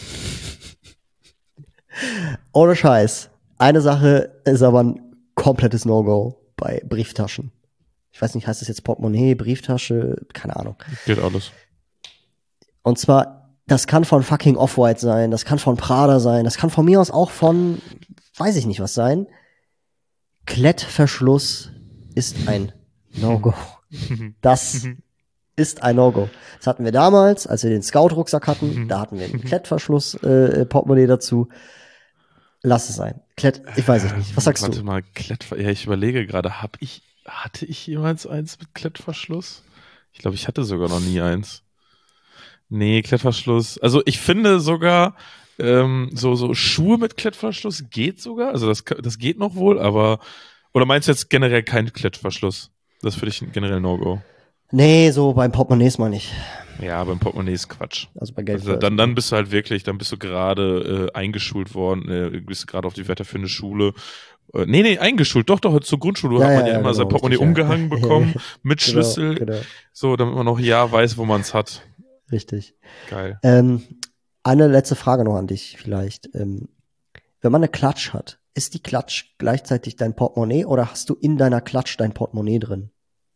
Ohne Scheiß. Eine Sache ist aber ein komplettes No-Go bei Brieftaschen. Ich weiß nicht, heißt das jetzt Portemonnaie, Brieftasche? Keine Ahnung. Geht alles. Und zwar, das kann von fucking Off-White sein, das kann von Prada sein, das kann von mir aus auch von, weiß ich nicht was sein. Klettverschluss ist ein No-Go. Das ist ein No-Go. Das hatten wir damals, als wir den Scout-Rucksack hatten. Da hatten wir einen Klettverschluss-Portemonnaie dazu. Lass es sein. Ich weiß es nicht. Was sagst Warte du? mal, ja, ich überlege gerade, hatte ich jemals eins mit Klettverschluss? Ich glaube, ich hatte sogar noch nie eins. Nee, Klettverschluss. Also ich finde sogar, so Schuhe mit Klettverschluss geht sogar. Also das geht noch wohl, aber. Oder meinst du jetzt generell keinen Klettverschluss? Das ist für dich ein generell No-Go. Nee, so beim Portemonnaies mal nicht. Ja, beim Portemonnaie ist Quatsch. Also bei Also Geldbörsen. dann bist du halt wirklich, dann bist du gerade eingeschult worden, bist gerade auf die weiterführende Schule. Nee, eingeschult, doch, zur Grundschule hat man ja immer sein Portemonnaie richtig, umgehangen bekommen, mit Genau, Schlüssel, genau. so, damit man noch ja weiß, wo man es hat. Richtig. Geil. Eine letzte Frage noch an dich vielleicht. Wenn man eine Klatsch hat, ist die Klatsch gleichzeitig dein Portemonnaie oder hast du in deiner Klatsch dein Portemonnaie drin?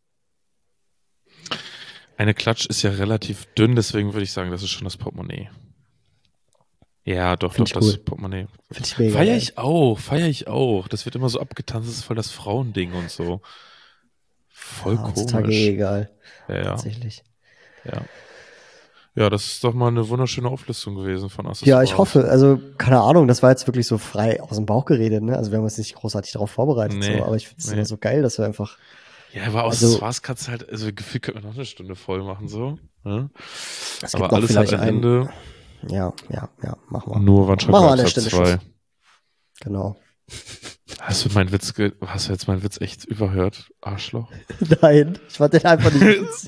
Eine Klatsch ist ja relativ dünn, deswegen würde ich sagen, das ist schon das Portemonnaie. Ja, doch, Find ich das cool. Portemonnaie. Finde ich mega. Feier geil. ich auch. Das wird immer so abgetanzt, das ist voll das Frauending und so. Voll Heutzutage komisch. egal. Ja. Tatsächlich. Ja, das ist doch mal eine wunderschöne Auflistung gewesen von Accessoires. Ja, ich hoffe, also keine Ahnung, das war jetzt wirklich so frei aus dem Bauch geredet, ne? Also wir haben uns nicht großartig darauf vorbereitet, Nee, so, aber ich finde es nee. immer so geil, dass wir einfach. Ja, aber aus Also- Accessoires kannst du halt, also gefühlt könnte man noch eine Stunde voll machen, so. Ne? Es gibt Aber noch alles hat vielleicht ein Ende. Ja, machen wir. Nur Wandschrank Machen wir an der Absatz Stelle 2. Schluss. Genau. Hast du jetzt meinen Witz echt überhört, Arschloch? Nein, ich fand den einfach nicht witzig.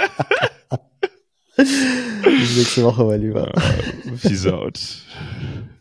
Bis nächste Woche, mein Lieber. Peace out.